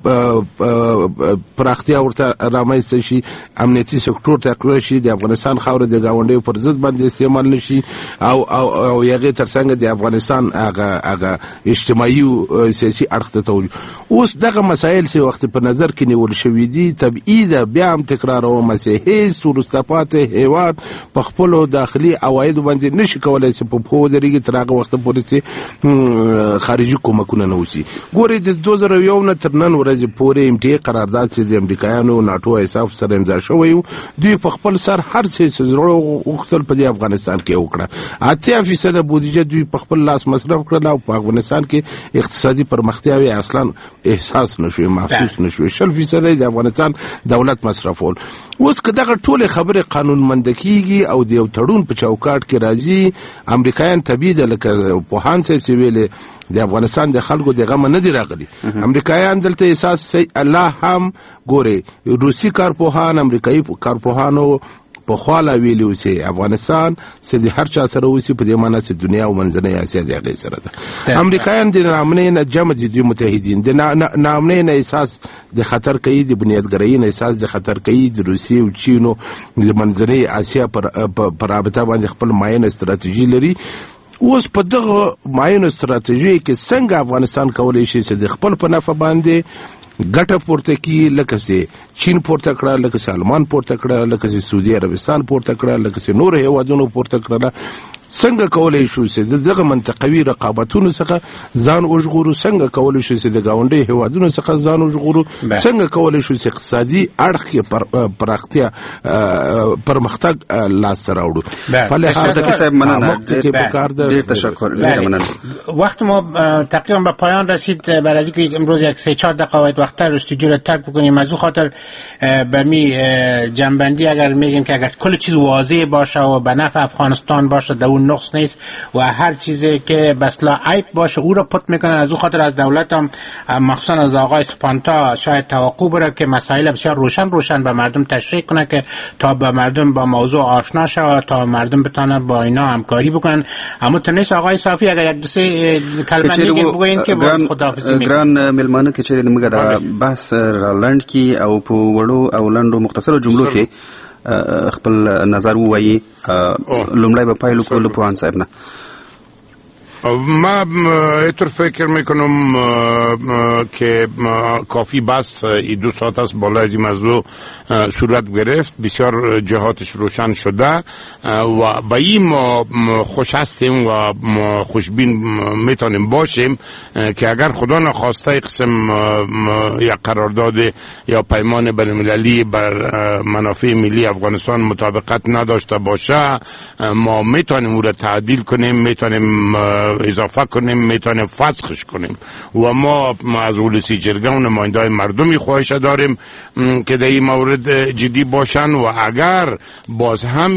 پراختیا ورته رامنځته شي، امنیتي سکتور ته کړی شي، د افغانستان خاوره د ګاونډیو پر ضد باندې استعمال نشي، او او او هغې تر څنګ د افغانستان هغه هغه اجتماعي او سیاسي اړخ ته توجه. اوس دغه مسایل چې وخت په نظر کې نیول شوي دي، طبیعي ده بیا هم تکراروم چې هېڅ وروسته پاتې هېواد په خپلو داخلي عوایدو باندې نشي کولی چې په پښو ودرېږي تر هغه وخته پورې چې خارجي کومکونه نه وشي. ګورې د دوه زره یو نه تر نن ورځې پورې ام ټي اې قرارداد چې د امریکایانو ناټو ایساف سره امضا شوی و، دوی په خپل سر هر څه چې زړه غوښتل په دې افغانستان کې وکړه. اتیا فیصده بودیجه دوی په خپل لاس مصرف کړله او په افغانستان کې اقتصادي پرمختیاوې اصلا احساس نشوي، محسوس نشوي. شل فیصده د افغانستان دولت مصرفول. اوس که دغه ټولې خبرې قانونمنده کیږي او د یو تړون په چوکاټ کې راځي، امریکایان طبیعي ده لکه پوهان صاحب چې ویلې د افغانستان د خلکو د غمه نه دي راغلي. امریکایان دلته احساس الله هم ګوري، روسي کارپوهان امریکایي کارپوهانو په خواله ویلي چې افغانستان چې د هر چا سره اوسي په دې معنی چې دنیا او منځنۍ اسیا د هغې سره ده. امریکایان د ناامنۍ نه جمع دي، دوی متحدین د ناامنۍ نه احساس د خطر کوي، د بنیادګرۍ نه احساس د خطر کوي، د روسیې او چینو د منځنۍ اسیا پر رابطه باندې خپل معینه استراتیژي لري. اوس په دغه معینو استراتیژۍ کې څنګه افغانستان کولی شي چې د خپل په نفع باندې ګټه پورته کړي، لکه چې چین پورته کړه، لکه چې آلمان پورته کړه، لکه چې سعودي عربستان پورته کړه، لکه چې نور هیوادونو پورته کړله. څنګه کولی شو چې دغه منطقوي رقابتونو څخه ځان وژغورو؟ څنګه کولی شو چې د ګاونډي هیوادونو څخه ځان وژغورو؟ څنګه کولی شو چې اقتصادي اړخ کې پراختیا پرمختګ لاسته راوړو؟ ډېر تشکر. وقت ما تقریبا به پایان رسید. برای اینکه امروز یک سه چهار دقیقه باید وقت‌تر استودیو رو ترک بکنیم، از اون خاطر به می جنبندی اگر میگیم که اگر کل چیز واضح باشه و به نفع افغانستان باشه، در اون نقص نیست و هر چیزی که بسلا عیب باشه او رو پت میکنن. از اون خاطر از دولت هم مخصوصا از آقای سپانتا شاید توقع بره که مسائل بسیار روشن روشن به مردم تشریح کنه که تا به مردم با موضوع آشنا شود، تا مردم بتونن با اینا همکاری بکنن. اما تنیس آقای صافی اگر یک دو سه کلمه دیگه بگوین که خداحافظی میکنن. ګران ملمانه کې چې موږ دا بحث را لنډ کی او په وړو او لنډو مختصرو جملو کې خپل نظر ووایي. لومړی به پایلو کولو پوهان صاحب نه. ما اینطور فکر میکنم که کافی بس این دو ساعت است بالا از این موضوع صورت گرفت، بسیار جهاتش روشن شده و با این ما خوش هستیم و خوشبین میتونیم باشیم که اگر خدا نخواسته قسم یا قرارداد یا پیمان بین‌المللی بر منافع ملی افغانستان مطابقت نداشته باشه، ما میتونیم او را تعدیل کنیم، میتونیم اضافه کنیم، میتونیم فسخش کنیم و ما از ولسی جرگه و نمایندای مردمی خواهش داریم که در این مورد جدی باشن و اگر باز هم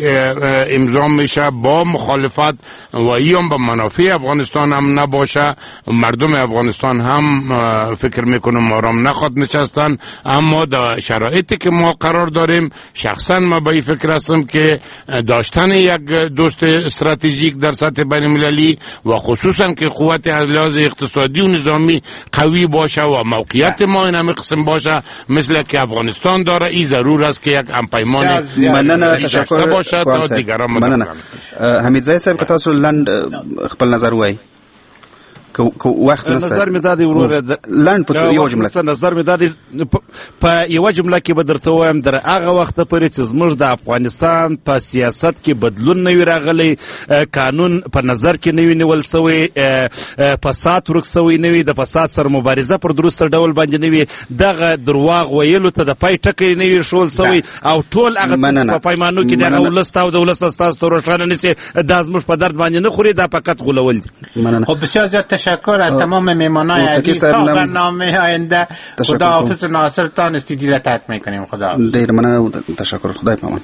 امضا میشه با مخالفت و این با منافع افغانستان هم نباشه، مردم افغانستان هم فکر میکنم آرام نخواد نشستن. اما در شرایطی که ما قرار داریم شخصا ما به این فکر هستم که داشتن یک دوست استراتژیک در سطح بین المللی و خصوصا که قوت از لحاظ اقتصادی و نظامی قوی باشه و موقعیت ما این همه قسم باشه مثل که افغانستان داره، این ضرور است که یک همپیمان مننه تشکر باشه تا دیگران مننه. حمید زاید صاحب که تاسو لند خپل نظر وای که وخت نسته نظر می دادی ورور لند په یو جمله نظر می دادی په یو جمله کې به درته وایم در هغه وخت پورې چې زموږ د افغانستان په سیاست کې بدلون نه وي راغلی، قانون په نظر کې نه وي نیول سوی، فساد ورک سوی نه وي، د فساد سره مبارزه پر درسته ډول باندې نه وي، دغه درواغ ویلو ته د پای ټکی نه وي شول سوی او ټول هغه څه په پیمانو کې دغه ولست او د ولست استاز ته روښانه نشي، دا زموږ په درد باندې نه خوري، دا فقط غولول دي. خب بسیار زیاد تشکر از تمام مهمانان عزیز. تا برنامه آینده خداحافظ ناصر تان استودیو را ترک میکنیم. خداحافظ. دیر مننه تشکر. خدای پامان.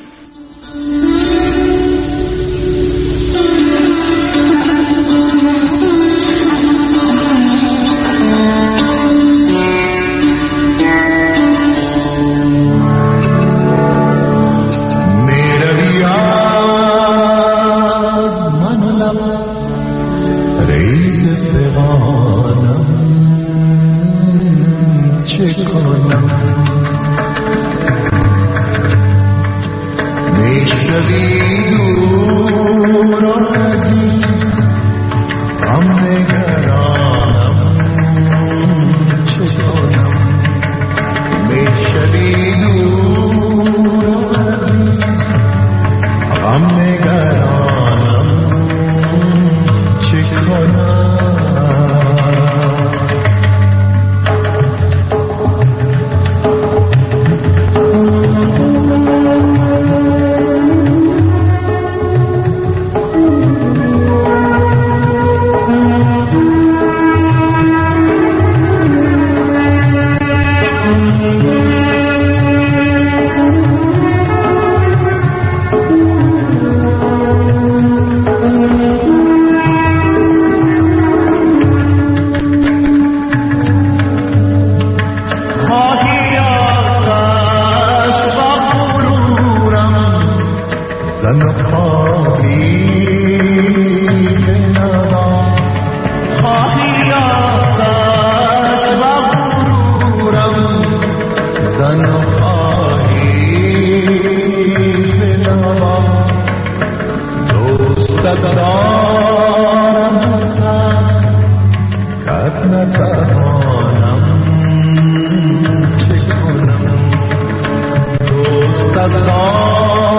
Allah